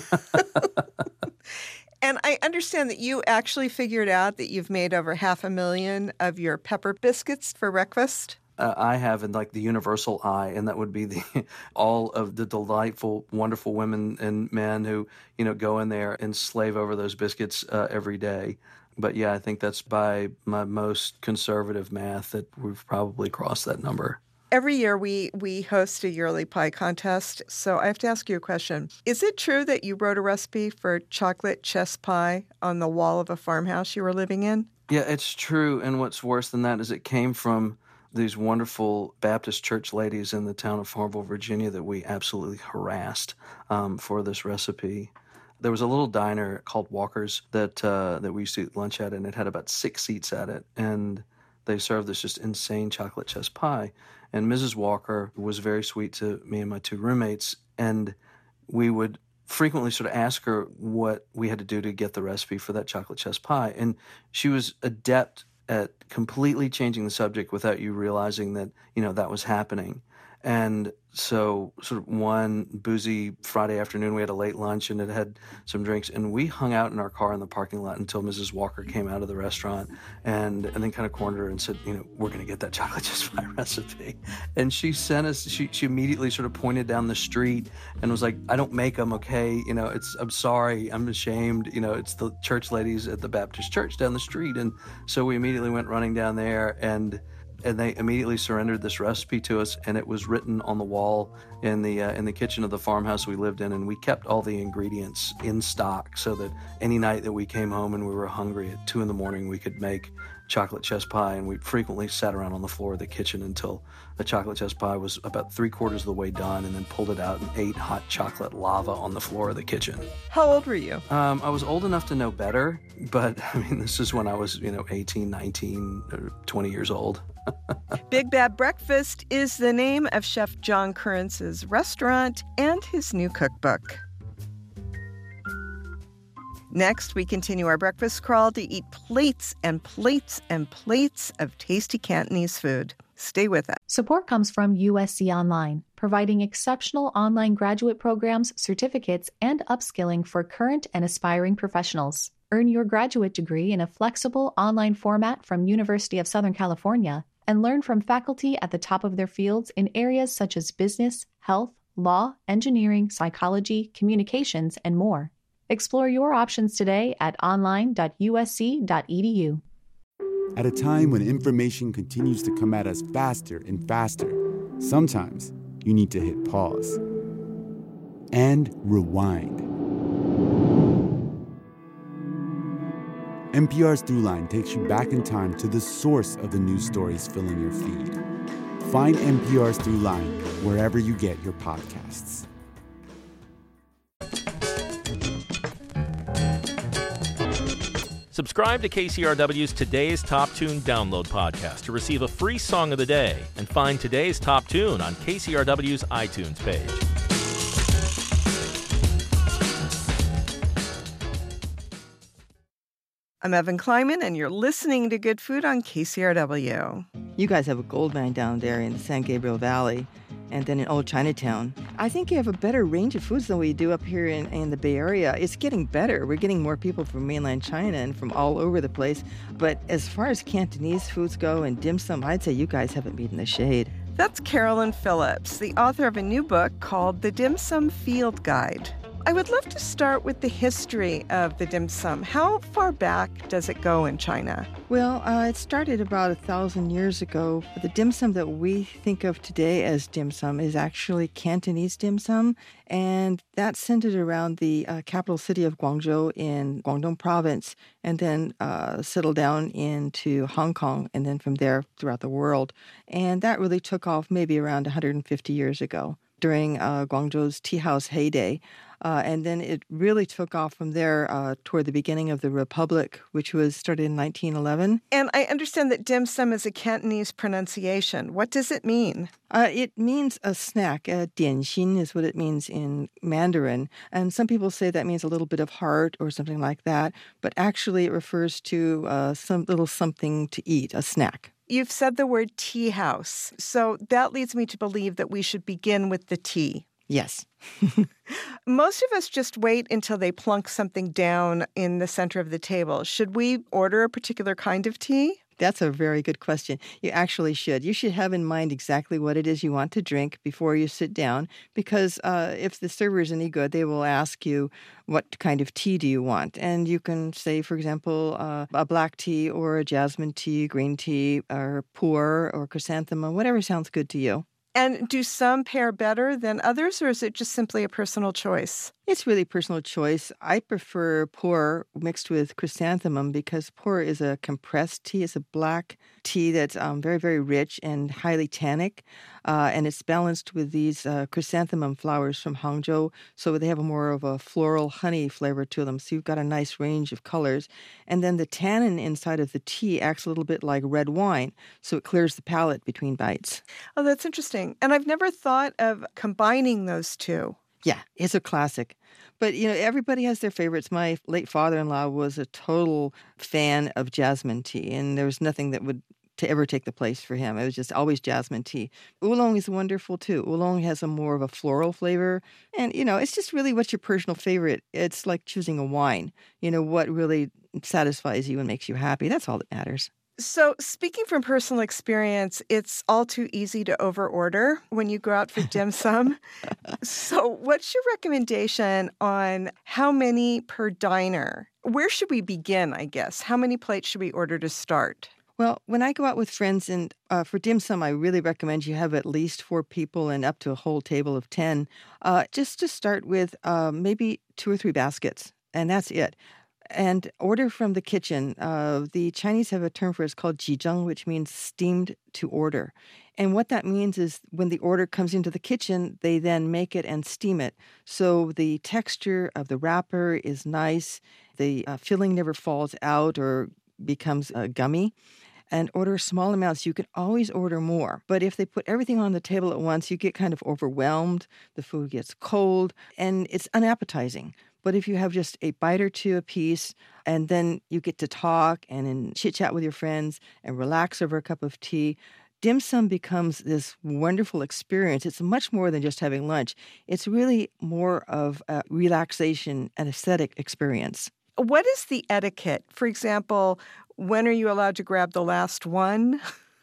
And I understand that you actually figured out that you've made over half a million of your pepper biscuits for breakfast. Uh, I have in like the universal eye, and that would be the all of the delightful, wonderful women and men who, you know, go in there and slave over those biscuits uh, every day. But yeah, I think that's by my most conservative math that we've probably crossed that number. Every year we, we host a yearly pie contest, so I have to ask you a question. Is it true that you wrote a recipe for chocolate chess pie on the wall of a farmhouse you were living in? Yeah, it's true, and what's worse than that is it came from these wonderful Baptist church ladies in the town of Farmville, Virginia, that we absolutely harassed um, for this recipe. There was a little diner called Walker's that uh, that we used to eat lunch at, and it had about six seats at it, and they served this just insane chocolate chess pie. And Missus Walker was very sweet to me and my two roommates, and we would frequently sort of ask her what we had to do to get the recipe for that chocolate chess pie. And she was adept at completely changing the subject without you realizing that, you know, that was happening. And so sort of one boozy Friday afternoon, we had a late lunch and it had some drinks, and we hung out in our car in the parking lot until Missus Walker came out of the restaurant and, and then kind of cornered her and said, you know, we're going to get that chocolate chess pie recipe. And she sent us, she, she immediately sort of pointed down the street and was like, I don't make them, okay? You know, it's, I'm sorry, I'm ashamed. You know, it's the church ladies at the Baptist church down the street. And so we immediately went running down there, and and they immediately surrendered this recipe to us, and it was written on the wall in the uh, in the kitchen of the farmhouse we lived in, and we kept all the ingredients in stock so that any night that we came home and we were hungry at two in the morning, we could make chocolate chess pie, and we frequently sat around on the floor of the kitchen until the chocolate chess pie was about three quarters of the way done, and then pulled it out and ate hot chocolate lava on the floor of the kitchen. How old were you? Um, I was old enough to know better, but I mean, this is when I was, you know, eighteen, nineteen, or twenty years old. Big Bad Breakfast is the name of Chef John Currance's restaurant and his new cookbook. Next, we continue our breakfast crawl to eat plates and plates and plates of tasty Cantonese food. Stay with us. Support comes from U S C Online, providing exceptional online graduate programs, certificates, and upskilling for current and aspiring professionals. Earn your graduate degree in a flexible online format from University of Southern California and learn from faculty at the top of their fields in areas such as business, health, law, engineering, psychology, communications, and more. Explore your options today at online dot u s c dot e d u. At a time when information continues to come at us faster and faster, sometimes you need to hit pause and rewind. N P R's Throughline takes you back in time to the source of the news stories filling your feed. Find N P R's Throughline wherever you get your podcasts. Subscribe to K C R W's Today's Top Tune download podcast to receive a free song of the day and find today's top tune on K C R W's iTunes page. I'm Evan Kleiman, and you're listening to Good Food on K C R W. You guys have a gold mine down there in the San Gabriel Valley and then in Old Chinatown. I think you have a better range of foods than we do up here in, in the Bay Area. It's getting better. We're getting more people from mainland China and from all over the place. But as far as Cantonese foods go and dim sum, I'd say you guys haven't beaten the shade. That's Carolyn Phillips, the author of a new book called The Dim Sum Field Guide. I would love to start with the history of the dim sum. How far back does it go in China? Well, uh, it started about a thousand years ago. The dim sum that we think of today as dim sum is actually Cantonese dim sum, and that's centered around the uh, capital city of Guangzhou in Guangdong province, and then uh, settled down into Hong Kong, and then from there throughout the world. And that really took off maybe around one hundred fifty years ago during uh, Guangzhou's tea house heyday. Uh, and then it really took off from there uh, toward the beginning of the Republic, which was started in nineteen eleven. And I understand that dim sum is a Cantonese pronunciation. What does it mean? Uh, it means a snack. Uh, 点心 is what it means in Mandarin. And some people say that means a little bit of heart or something like that. But actually it refers to uh, some little something to eat, a snack. You've said the word tea house. So that leads me to believe that we should begin with the tea. Yes. Most of us just wait until they plunk something down in the center of the table. Should we order a particular kind of tea? That's a very good question. You actually should. You should have in mind exactly what it is you want to drink before you sit down, because uh, if the server is any good, they will ask you, what kind of tea do you want? And you can say, for example, uh, a black tea or a jasmine tea, green tea, or pu'er or chrysanthemum, whatever sounds good to you. And do some pair better than others, or is it just simply a personal choice? It's really personal choice. I prefer pu'er mixed with chrysanthemum because pu'er is a compressed tea. It's a black tea that's um, very, very rich and highly tannic. Uh, and it's balanced with these uh, chrysanthemum flowers from Hangzhou. So they have a more of a floral honey flavor to them. So you've got a nice range of colors. And then the tannin inside of the tea acts a little bit like red wine. So it clears the palate between bites. Oh, that's interesting. And I've never thought of combining those two. Yeah, it's a classic. But, you know, everybody has their favorites. My late father-in-law was a total fan of jasmine tea, and there was nothing that would to ever take the place for him. It was just always jasmine tea. Oolong is wonderful, too. Oolong has a more of a floral flavor. And, you know, it's just really what's your personal favorite. It's like choosing a wine. You know, what really satisfies you and makes you happy. That's all that matters. So speaking from personal experience, it's all too easy to overorder when you go out for dim sum. So what's your recommendation on how many per diner? Where should we begin, I guess? How many plates should we order to start? Well, when I go out with friends and uh, for dim sum, I really recommend you have at least four people and up to a whole table of ten. Uh, just to start with uh, maybe two or three baskets, and that's it. And order from the kitchen. Uh, the Chinese have a term for it. It's called jizheng, which means steamed to order. And what that means is when the order comes into the kitchen, they then make it and steam it. So the texture of the wrapper is nice. The uh, filling never falls out or becomes uh, gummy. And order small amounts. You can always order more. But if they put everything on the table at once, you get kind of overwhelmed. The food gets cold and it's unappetizing. But if you have just a bite or two apiece, and then you get to talk and, and chit-chat with your friends and relax over a cup of tea, dim sum becomes this wonderful experience. It's much more than just having lunch. It's really more of a relaxation and aesthetic experience. What is the etiquette? For example, when are you allowed to grab the last one?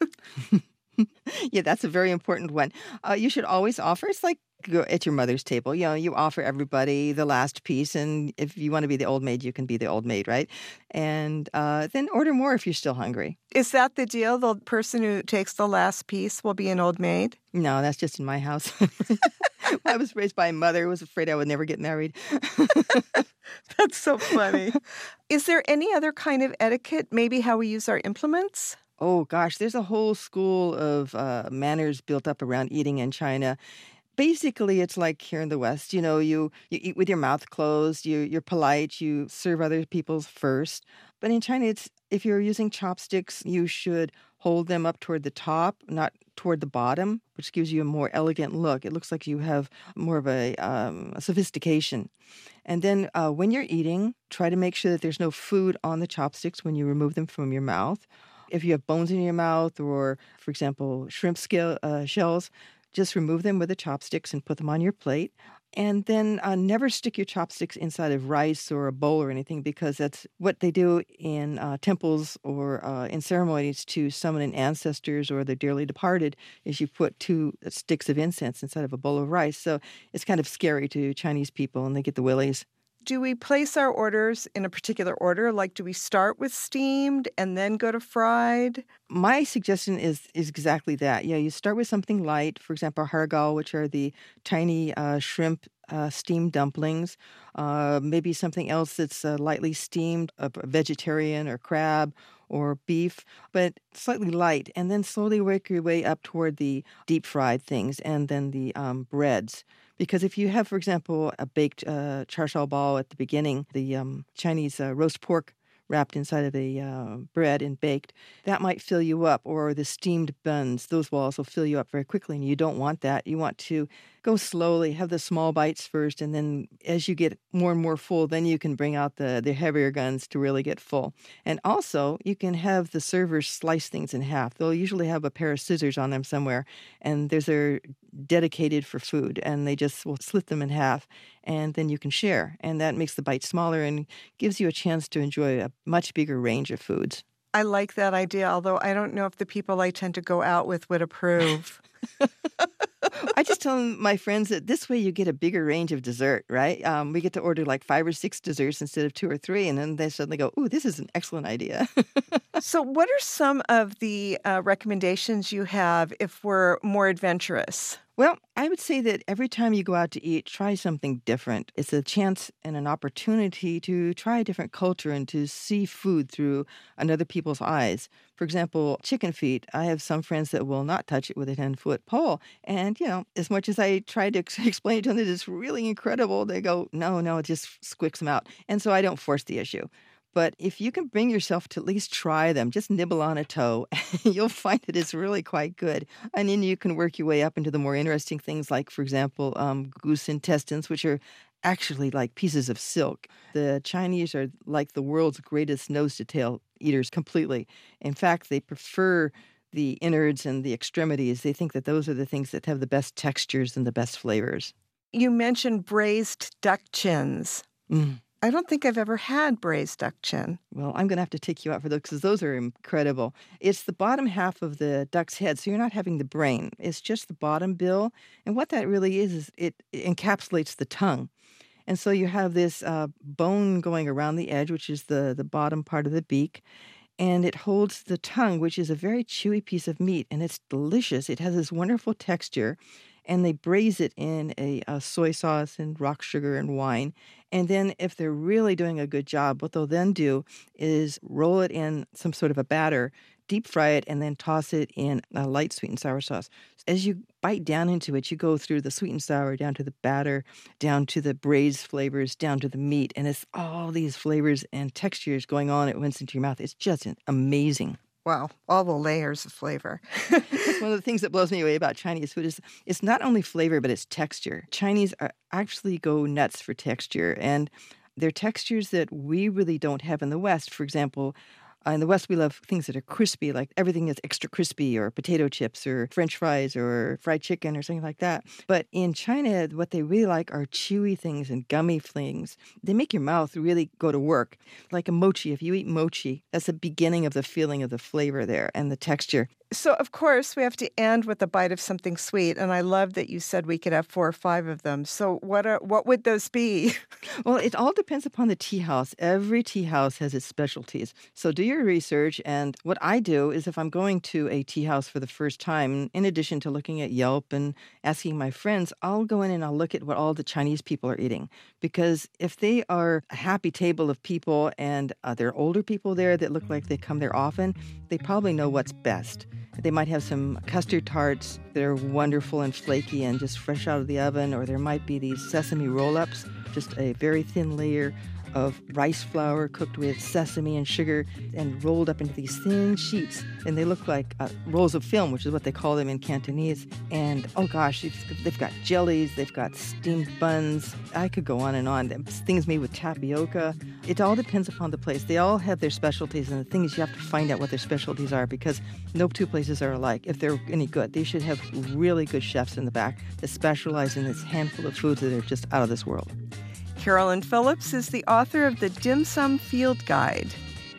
Yeah, that's a very important one. Uh, you should always offer. It's like at your mother's table. You know, you offer everybody the last piece, and if you want to be the old maid, you can be the old maid, right? And uh, then order more if you're still hungry. Is that the deal? The person who takes the last piece will be an old maid? No, that's just in my house. I was raised by a mother who was afraid I would never get married. That's so funny. Is there any other kind of etiquette, maybe how we use our implements? Oh, gosh, there's a whole school of uh, manners built up around eating in China. Basically, it's like here in the West, you know, you, you eat with your mouth closed, you, you're polite, you serve other people first. But in China, it's if you're using chopsticks, you should hold them up toward the top, not toward the bottom, which gives you a more elegant look. It looks like you have more of a, um, a sophistication. And then uh, when you're eating, try to make sure that there's no food on the chopsticks when you remove them from your mouth. If you have bones in your mouth or, for example, shrimp scale, uh, shells, just remove them with the chopsticks and put them on your plate. And then uh, never stick your chopsticks inside of rice or a bowl or anything, because that's what they do in uh, temples or uh, in ceremonies to summon in ancestors or the dearly departed, is you put two sticks of incense inside of a bowl of rice. So it's kind of scary to Chinese people, and they get the willies. Do we place our orders in a particular order? Like, do we start with steamed and then go to fried? My suggestion is is exactly that. Yeah, you start with something light. For example, hargao, which are the tiny uh, shrimp uh, steamed dumplings. Uh, maybe something else that's uh, lightly steamed, a vegetarian or crab or beef, but slightly light. And then slowly work your way up toward the deep fried things and then the um, breads. Because if you have, for example, a baked uh, char siu bao at the beginning, the um, Chinese uh, roast pork wrapped inside of a uh, bread and baked, that might fill you up. Or the steamed buns, those will also fill you up very quickly, and you don't want that. You want to go slowly, have the small bites first, and then as you get more and more full, then you can bring out the, the heavier guns to really get full. And also, you can have the servers slice things in half. They'll usually have a pair of scissors on them somewhere, and there's are dedicated for food, and they just will slit them in half, and then you can share. And that makes the bite smaller and gives you a chance to enjoy a much bigger range of foods. I like that idea, although I don't know if the people I tend to go out with would approve. I just tell my friends that this way you get a bigger range of dessert, right? Um, we get to order like five or six desserts instead of two or three, and then they suddenly go, ooh, this is an excellent idea. So what are some of the uh, recommendations you have if we're more adventurous? Well, I would say that every time you go out to eat, try something different. It's a chance and an opportunity to try a different culture and to see food through another people's eyes. For example, chicken feet. I have some friends that will not touch it with a ten-foot pole. And, you know, as much as I try to explain to them that it's really incredible, they go, no, no, it just squicks them out. And so I don't force the issue. But if you can bring yourself to at least try them, just nibble on a toe, you'll find that it's really quite good. And then you can work your way up into the more interesting things like, for example, um, goose intestines, which are actually like pieces of silk. The Chinese are like the world's greatest nose-to-tail eaters completely. In fact, they prefer the innards and the extremities. They think that those are the things that have the best textures and the best flavors. You mentioned braised duck chins. Mm. I don't think I've ever had braised duck chin. Well, I'm going to have to take you out for those because those are incredible. It's the bottom half of the duck's head, so you're not having the brain. It's just the bottom bill. And what that really is, is it encapsulates the tongue. And so you have this uh, bone going around the edge, which is the, the bottom part of the beak. And it holds the tongue, which is a very chewy piece of meat. And it's delicious. It has this wonderful texture. and they braise it in a, a soy sauce and rock sugar and wine. And then if they're really doing a good job, what they'll then do is roll it in some sort of a batter, deep fry it, and then toss it in a light sweet and sour sauce. As you bite down into it, you go through the sweet and sour, down to the batter, down to the braised flavors, down to the meat. And it's all these flavors and textures going on at once into your mouth. It's just amazing. Wow, all the layers of flavor. That's one of the things that blows me away about Chinese food is it's not only flavor, but it's texture. Chinese are actually go nuts for texture, and they're textures that we really don't have in the West. For example, Uh, in the West, we love things that are crispy, like everything is extra crispy, or potato chips, or French fries, or fried chicken, or something like that. But in China, what they really like are chewy things and gummy things. They make your mouth really go to work. Like a mochi, if you eat mochi, that's the beginning of the feeling of the flavor there and the texture. So, of course, we have to end with a bite of something sweet, and I love that you said we could have four or five of them. So what are, what would those be? Well, it all depends upon the tea house. Every tea house has its specialties. So do your research, and what I do is if I'm going to a tea house for the first time, in addition to looking at Yelp and asking my friends, I'll go in and I'll look at what all the Chinese people are eating. Because if they are a happy table of people and uh, there are older people there that look like they come there often, they probably know what's best. They might have some custard tarts that are wonderful and flaky and just fresh out of the oven, or there might be these sesame roll-ups, just a very thin layer of rice flour cooked with sesame and sugar and rolled up into these thin sheets. And they look like uh, rolls of film, which is what they call them in Cantonese. And, oh gosh, they've got jellies, they've got steamed buns. I could go on and on. Things made with tapioca. It all depends upon the place. They all have their specialties, and the thing is you have to find out what their specialties are, because no two places are alike. If they're any good, they should have really good chefs in the back that specialize in this handful of foods that are just out of this world. Carolyn Phillips is the author of the Dim Sum Field Guide.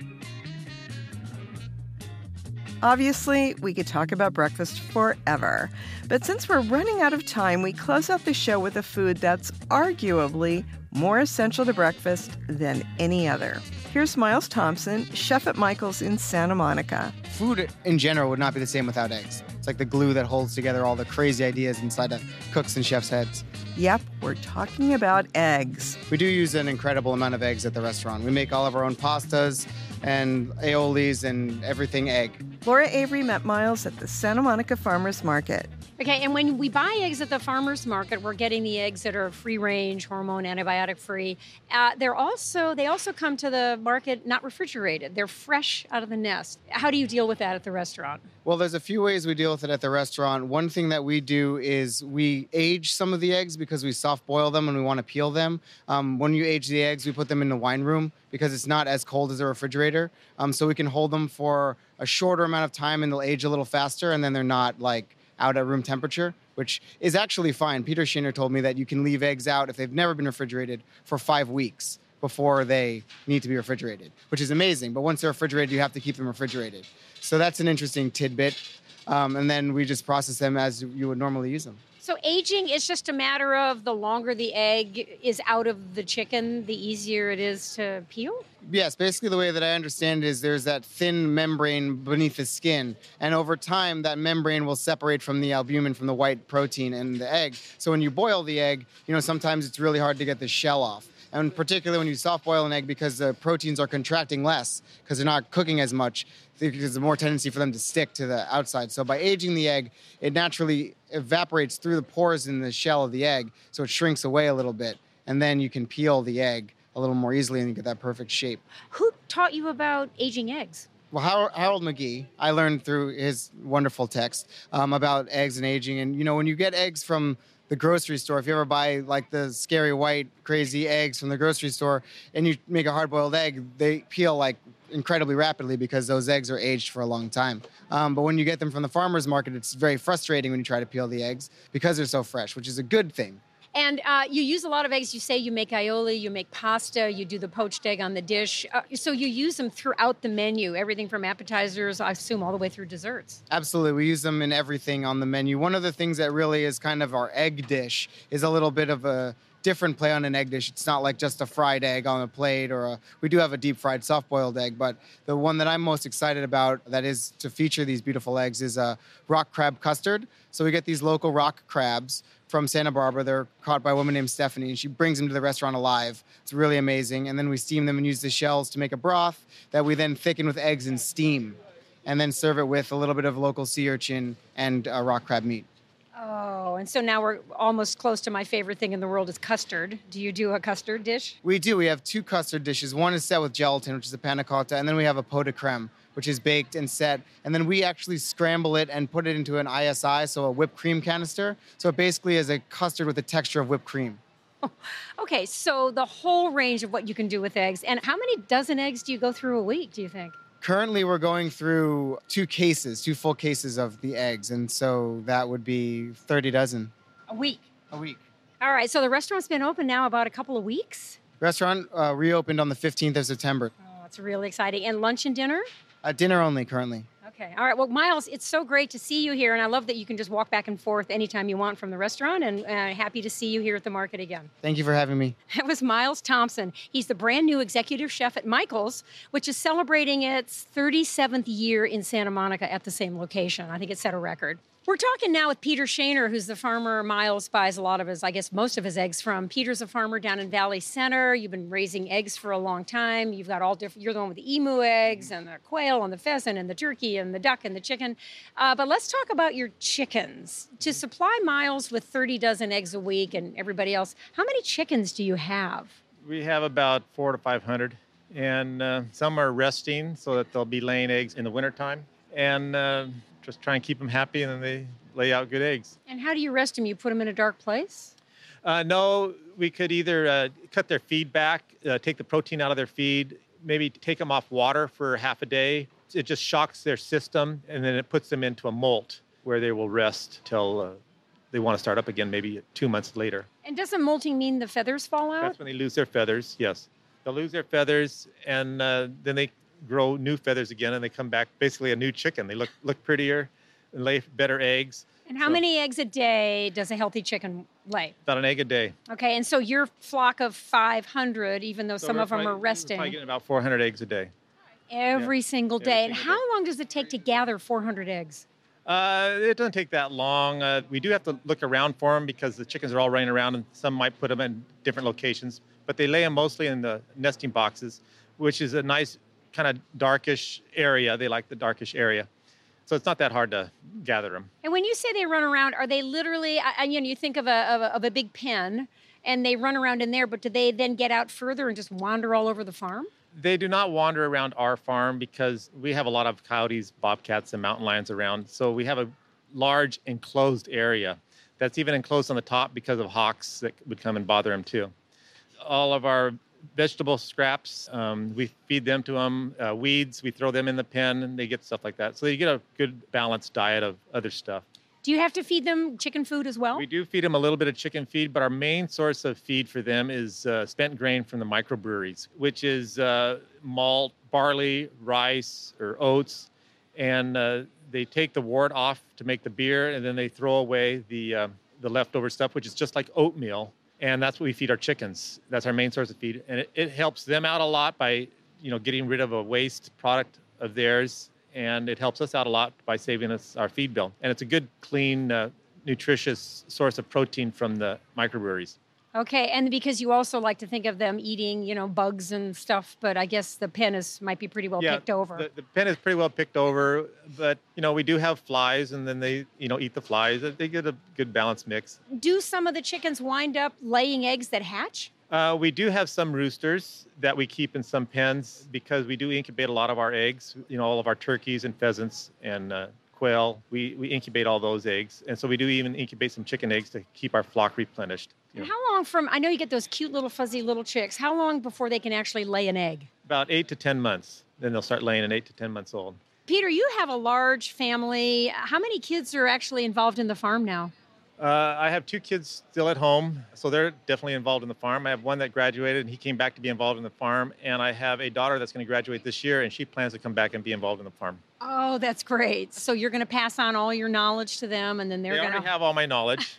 Obviously, we could talk about breakfast forever. But since we're running out of time, we close out the show with a food that's arguably more essential to breakfast than any other. Here's Miles Thompson, chef at Michael's in Santa Monica. Food in general would not be the same without eggs. It's like the glue that holds together all the crazy ideas inside of cooks and chefs' heads. Yep, we're talking about eggs. We do use an incredible amount of eggs at the restaurant. We make all of our own pastas and aiolis and everything egg. Laura Avery met Miles at the Santa Monica Farmers Market. Okay, and when we buy eggs at the farmer's market, we're getting the eggs that are free-range, hormone, antibiotic-free. Uh, they're also they also come to the market not refrigerated. They're fresh out of the nest. How do you deal with that at the restaurant? Well, there's a few ways we deal with it at the restaurant. One thing that we do is we age some of the eggs because we soft boil them and we want to peel them. Um, when you age the eggs, we put them in the wine room because it's not as cold as a refrigerator. Um, so we can hold them for a shorter amount of time and they'll age a little faster, and then they're not like out at room temperature, which is actually fine. Peter Schinner told me that you can leave eggs out if they've never been refrigerated for five weeks before they need to be refrigerated, which is amazing. But once they're refrigerated, you have to keep them refrigerated. So that's an interesting tidbit. Um, and then we just process them as you would normally use them. So aging is just a matter of the longer the egg is out of the chicken, the easier it is to peel? Yes, basically the way that I understand it is there's that thin membrane beneath the skin. And over time, that membrane will separate from the albumin, from the white protein in the egg. So when you boil the egg, you know, sometimes it's really hard to get the shell off. And particularly when you soft boil an egg, because the proteins are contracting less, because they're not cooking as much, there's a more tendency for them to stick to the outside. So by aging the egg, it naturally evaporates through the pores in the shell of the egg, so it shrinks away a little bit. And then you can peel the egg a little more easily and you get that perfect shape. Who taught you about aging eggs? Well, Harold, Harold McGee, I learned through his wonderful text um, about eggs and aging. And, you know, when you get eggs from the grocery store, if you ever buy like the scary white crazy eggs from the grocery store and you make a hard-boiled egg, they peel like incredibly rapidly because those eggs are aged for a long time. Um, but when you get them from the farmer's market, it's very frustrating when you try to peel the eggs because they're so fresh, which is a good thing. And uh, you use a lot of eggs. You say you make aioli, you make pasta, you do the poached egg on the dish. Uh, so you use them throughout the menu, everything from appetizers, I assume, all the way through desserts. Absolutely. We use them in everything on the menu. One of the things that really is kind of our egg dish is a little bit of a different play on an egg dish. It's not like just a fried egg on a plate, or a, we do have a deep fried soft boiled egg, but the one that I'm most excited about that is to feature these beautiful eggs is a rock crab custard. So we get these local rock crabs from Santa Barbara. They're caught by a woman named Stephanie, and she brings them to the restaurant alive. It's really amazing. And then we steam them and use the shells to make a broth that we then thicken with eggs and steam, and then serve it with a little bit of local sea urchin and uh, rock crab meat. Oh, and so now we're almost close to my favorite thing in the world is custard. Do you do a custard dish? We do. We have two custard dishes. One is set with gelatin, which is a panna cotta, and then we have a pot de creme, which is baked and set. And then we actually scramble it and put it into an I S I, so a whipped cream canister. So it basically is a custard with the texture of whipped cream. Okay, so the whole range of what you can do with eggs. And how many dozen eggs do you go through a week, do you think? Currently, we're going through two cases, two full cases of the eggs. And so that would be thirty dozen. A week? A week. All right, so the restaurant's been open now about a couple of weeks? Restaurant uh, reopened on the fifteenth of September. Oh, it's really exciting. And lunch and dinner? Uh, dinner only currently. Okay. All right. Well, Miles, it's so great to see you here, and I love that you can just walk back and forth anytime you want from the restaurant, and uh, happy to see you here at the market again. Thank you for having me. That was Miles Thompson. He's the brand new executive chef at Michael's, which is celebrating its thirty-seventh year in Santa Monica at the same location. I think it set a record. We're talking now with Peter Shaner, who's the farmer Miles buys a lot of his, I guess, most of his eggs from. Peter's a farmer down in Valley Center. You've been raising eggs for a long time. You've got all different, you're the one with the emu eggs and the quail and the pheasant and the turkey and the duck and the chicken. Uh, but let's talk about your chickens. To supply Miles with thirty dozen eggs a week and everybody else, how many chickens do you have? We have about four to five hundred, and uh, some are resting so that they'll be laying eggs in the wintertime. And uh, just try and keep them happy, and then they lay out good eggs. And how do you rest them? You put them in a dark place? Uh, no, we could either uh, cut their feed back, uh, take the protein out of their feed, maybe take them off water for half a day. It just shocks their system, and then it puts them into a molt where they will rest till uh, they want to start up again, maybe two months later. And doesn't molting mean the feathers fall out? That's when they lose their feathers, yes. They'll lose their feathers, and uh, then they grow new feathers again, and they come back basically a new chicken. They look look prettier and lay better eggs. And how So- many eggs a day does a healthy chicken lay? About an egg a day. Okay, and so your flock of five hundred, even though So some we're of them probably- are we're resting, Probably getting about four hundred eggs a day. every Yeah. single Every day. And single how long does it take to gather four hundred eggs? Uh, it doesn't take that long. Uh, we do have to look around for them because the chickens are all running around, and some might put them in different locations. But they lay them mostly in the nesting boxes, which is a nice kind of darkish area. They like the darkish area. So it's not that hard to gather them. And when you say they run around, are they literally, I, I- you know, you think of a, of a, of a big pen, and they run around in there, but do they then get out further and just wander all over the farm? They do not wander around our farm because we have a lot of coyotes, bobcats, and mountain lions around. So we have a large enclosed area that's even enclosed on the top because of hawks that would come and bother them too. All of our vegetable scraps, um, we feed them to them. Uh, weeds, we throw them in the pen, and they get stuff like that. So you get a good balanced diet of other stuff. Do you have to feed them chicken food as well? We do feed them a little bit of chicken feed, but our main source of feed for them is uh, spent grain from the microbreweries, which is uh, malt, barley, rice, or oats. And uh, they take the wort off to make the beer, and then they throw away the, uh, the leftover stuff, which is just like oatmeal. And that's what we feed our chickens. That's our main source of feed. And it, it helps them out a lot by, you know, getting rid of a waste product of theirs. And it helps us out a lot by saving us our feed bill. And it's a good, clean, uh, nutritious source of protein from the microbreweries. Okay, and because you also like to think of them eating, you know, bugs and stuff, but I guess the pen is might be pretty well yeah, picked over. The, the pen is pretty well picked over, but, you know, we do have flies, and then they, you know, eat the flies. They get a good balanced mix. Do some of the chickens wind up laying eggs that hatch? Uh, we do have some roosters that we keep in some pens because we do incubate a lot of our eggs. You know, all of our turkeys and pheasants and uh, quail, we, we incubate all those eggs. And so we do even incubate some chicken eggs to keep our flock replenished. You And know, how long from, I know you get those cute little fuzzy little chicks, how long before they can actually lay an egg? about eight to ten months. Then they'll start laying at eight to ten months old. Peter, you have a large family. How many kids are actually involved in the farm now? Uh, I have two kids still at home, so they're definitely involved in the farm. I have one that graduated, and he came back to be involved in the farm. And I have a daughter that's going to graduate this year, and she plans to come back and be involved in the farm. Oh, that's great. So you're going to pass on all your knowledge to them, and then they're They going already to have all my knowledge.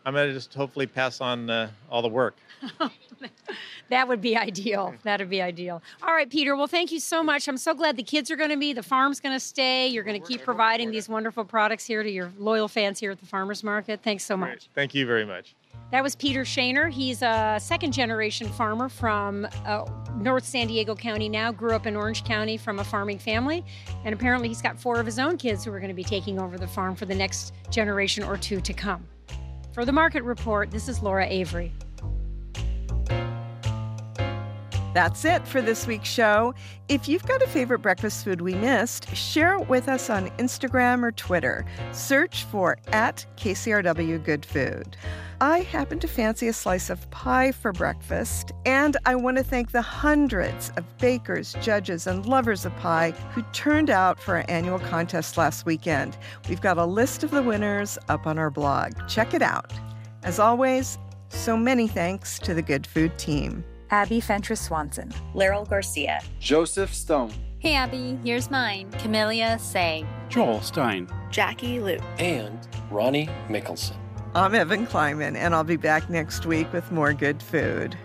I'm going to just hopefully pass on uh, all the work. That would be ideal. That would be ideal. All right, Peter. Well, thank you so much. I'm so glad the kids are going to be, the farm's going to stay. You're going to keep providing these wonderful products here to your loyal fans here at the Farmers Market. Thanks so much. Great. Thank you very much. That was Peter Shaner. He's a second-generation farmer from uh, North San Diego County now, grew up in Orange County from a farming family, and apparently he's got four of his own kids who are going to be taking over the farm for the next generation or two to come. For the Market Report, this is Laura Avery. That's it for this week's show. If you've got a favorite breakfast food we missed, share it with us on Instagram or Twitter. Search for at K C R W Good Food. I happen to fancy a slice of pie for breakfast, and I want to thank the hundreds of bakers, judges, and lovers of pie who turned out for our annual contest last weekend. We've got a list of the winners up on our blog. Check it out. As always, so many thanks to the Good Food team. Abby Fentress Swanson. Laurel Garcia. Joseph Stone. Hey, Abby, here's mine. Camellia Say. Joel Stein. Jackie Liu. And Ronnie Mickelson. I'm Evan Kleiman, and I'll be back next week with more good food.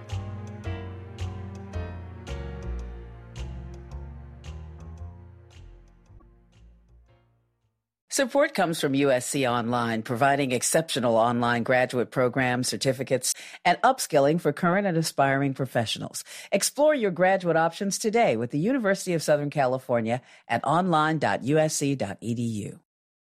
Support comes from U S C Online, providing exceptional online graduate programs, certificates, and upskilling for current and aspiring professionals. Explore your graduate options today with the University of Southern California at online dot u s c dot e d u.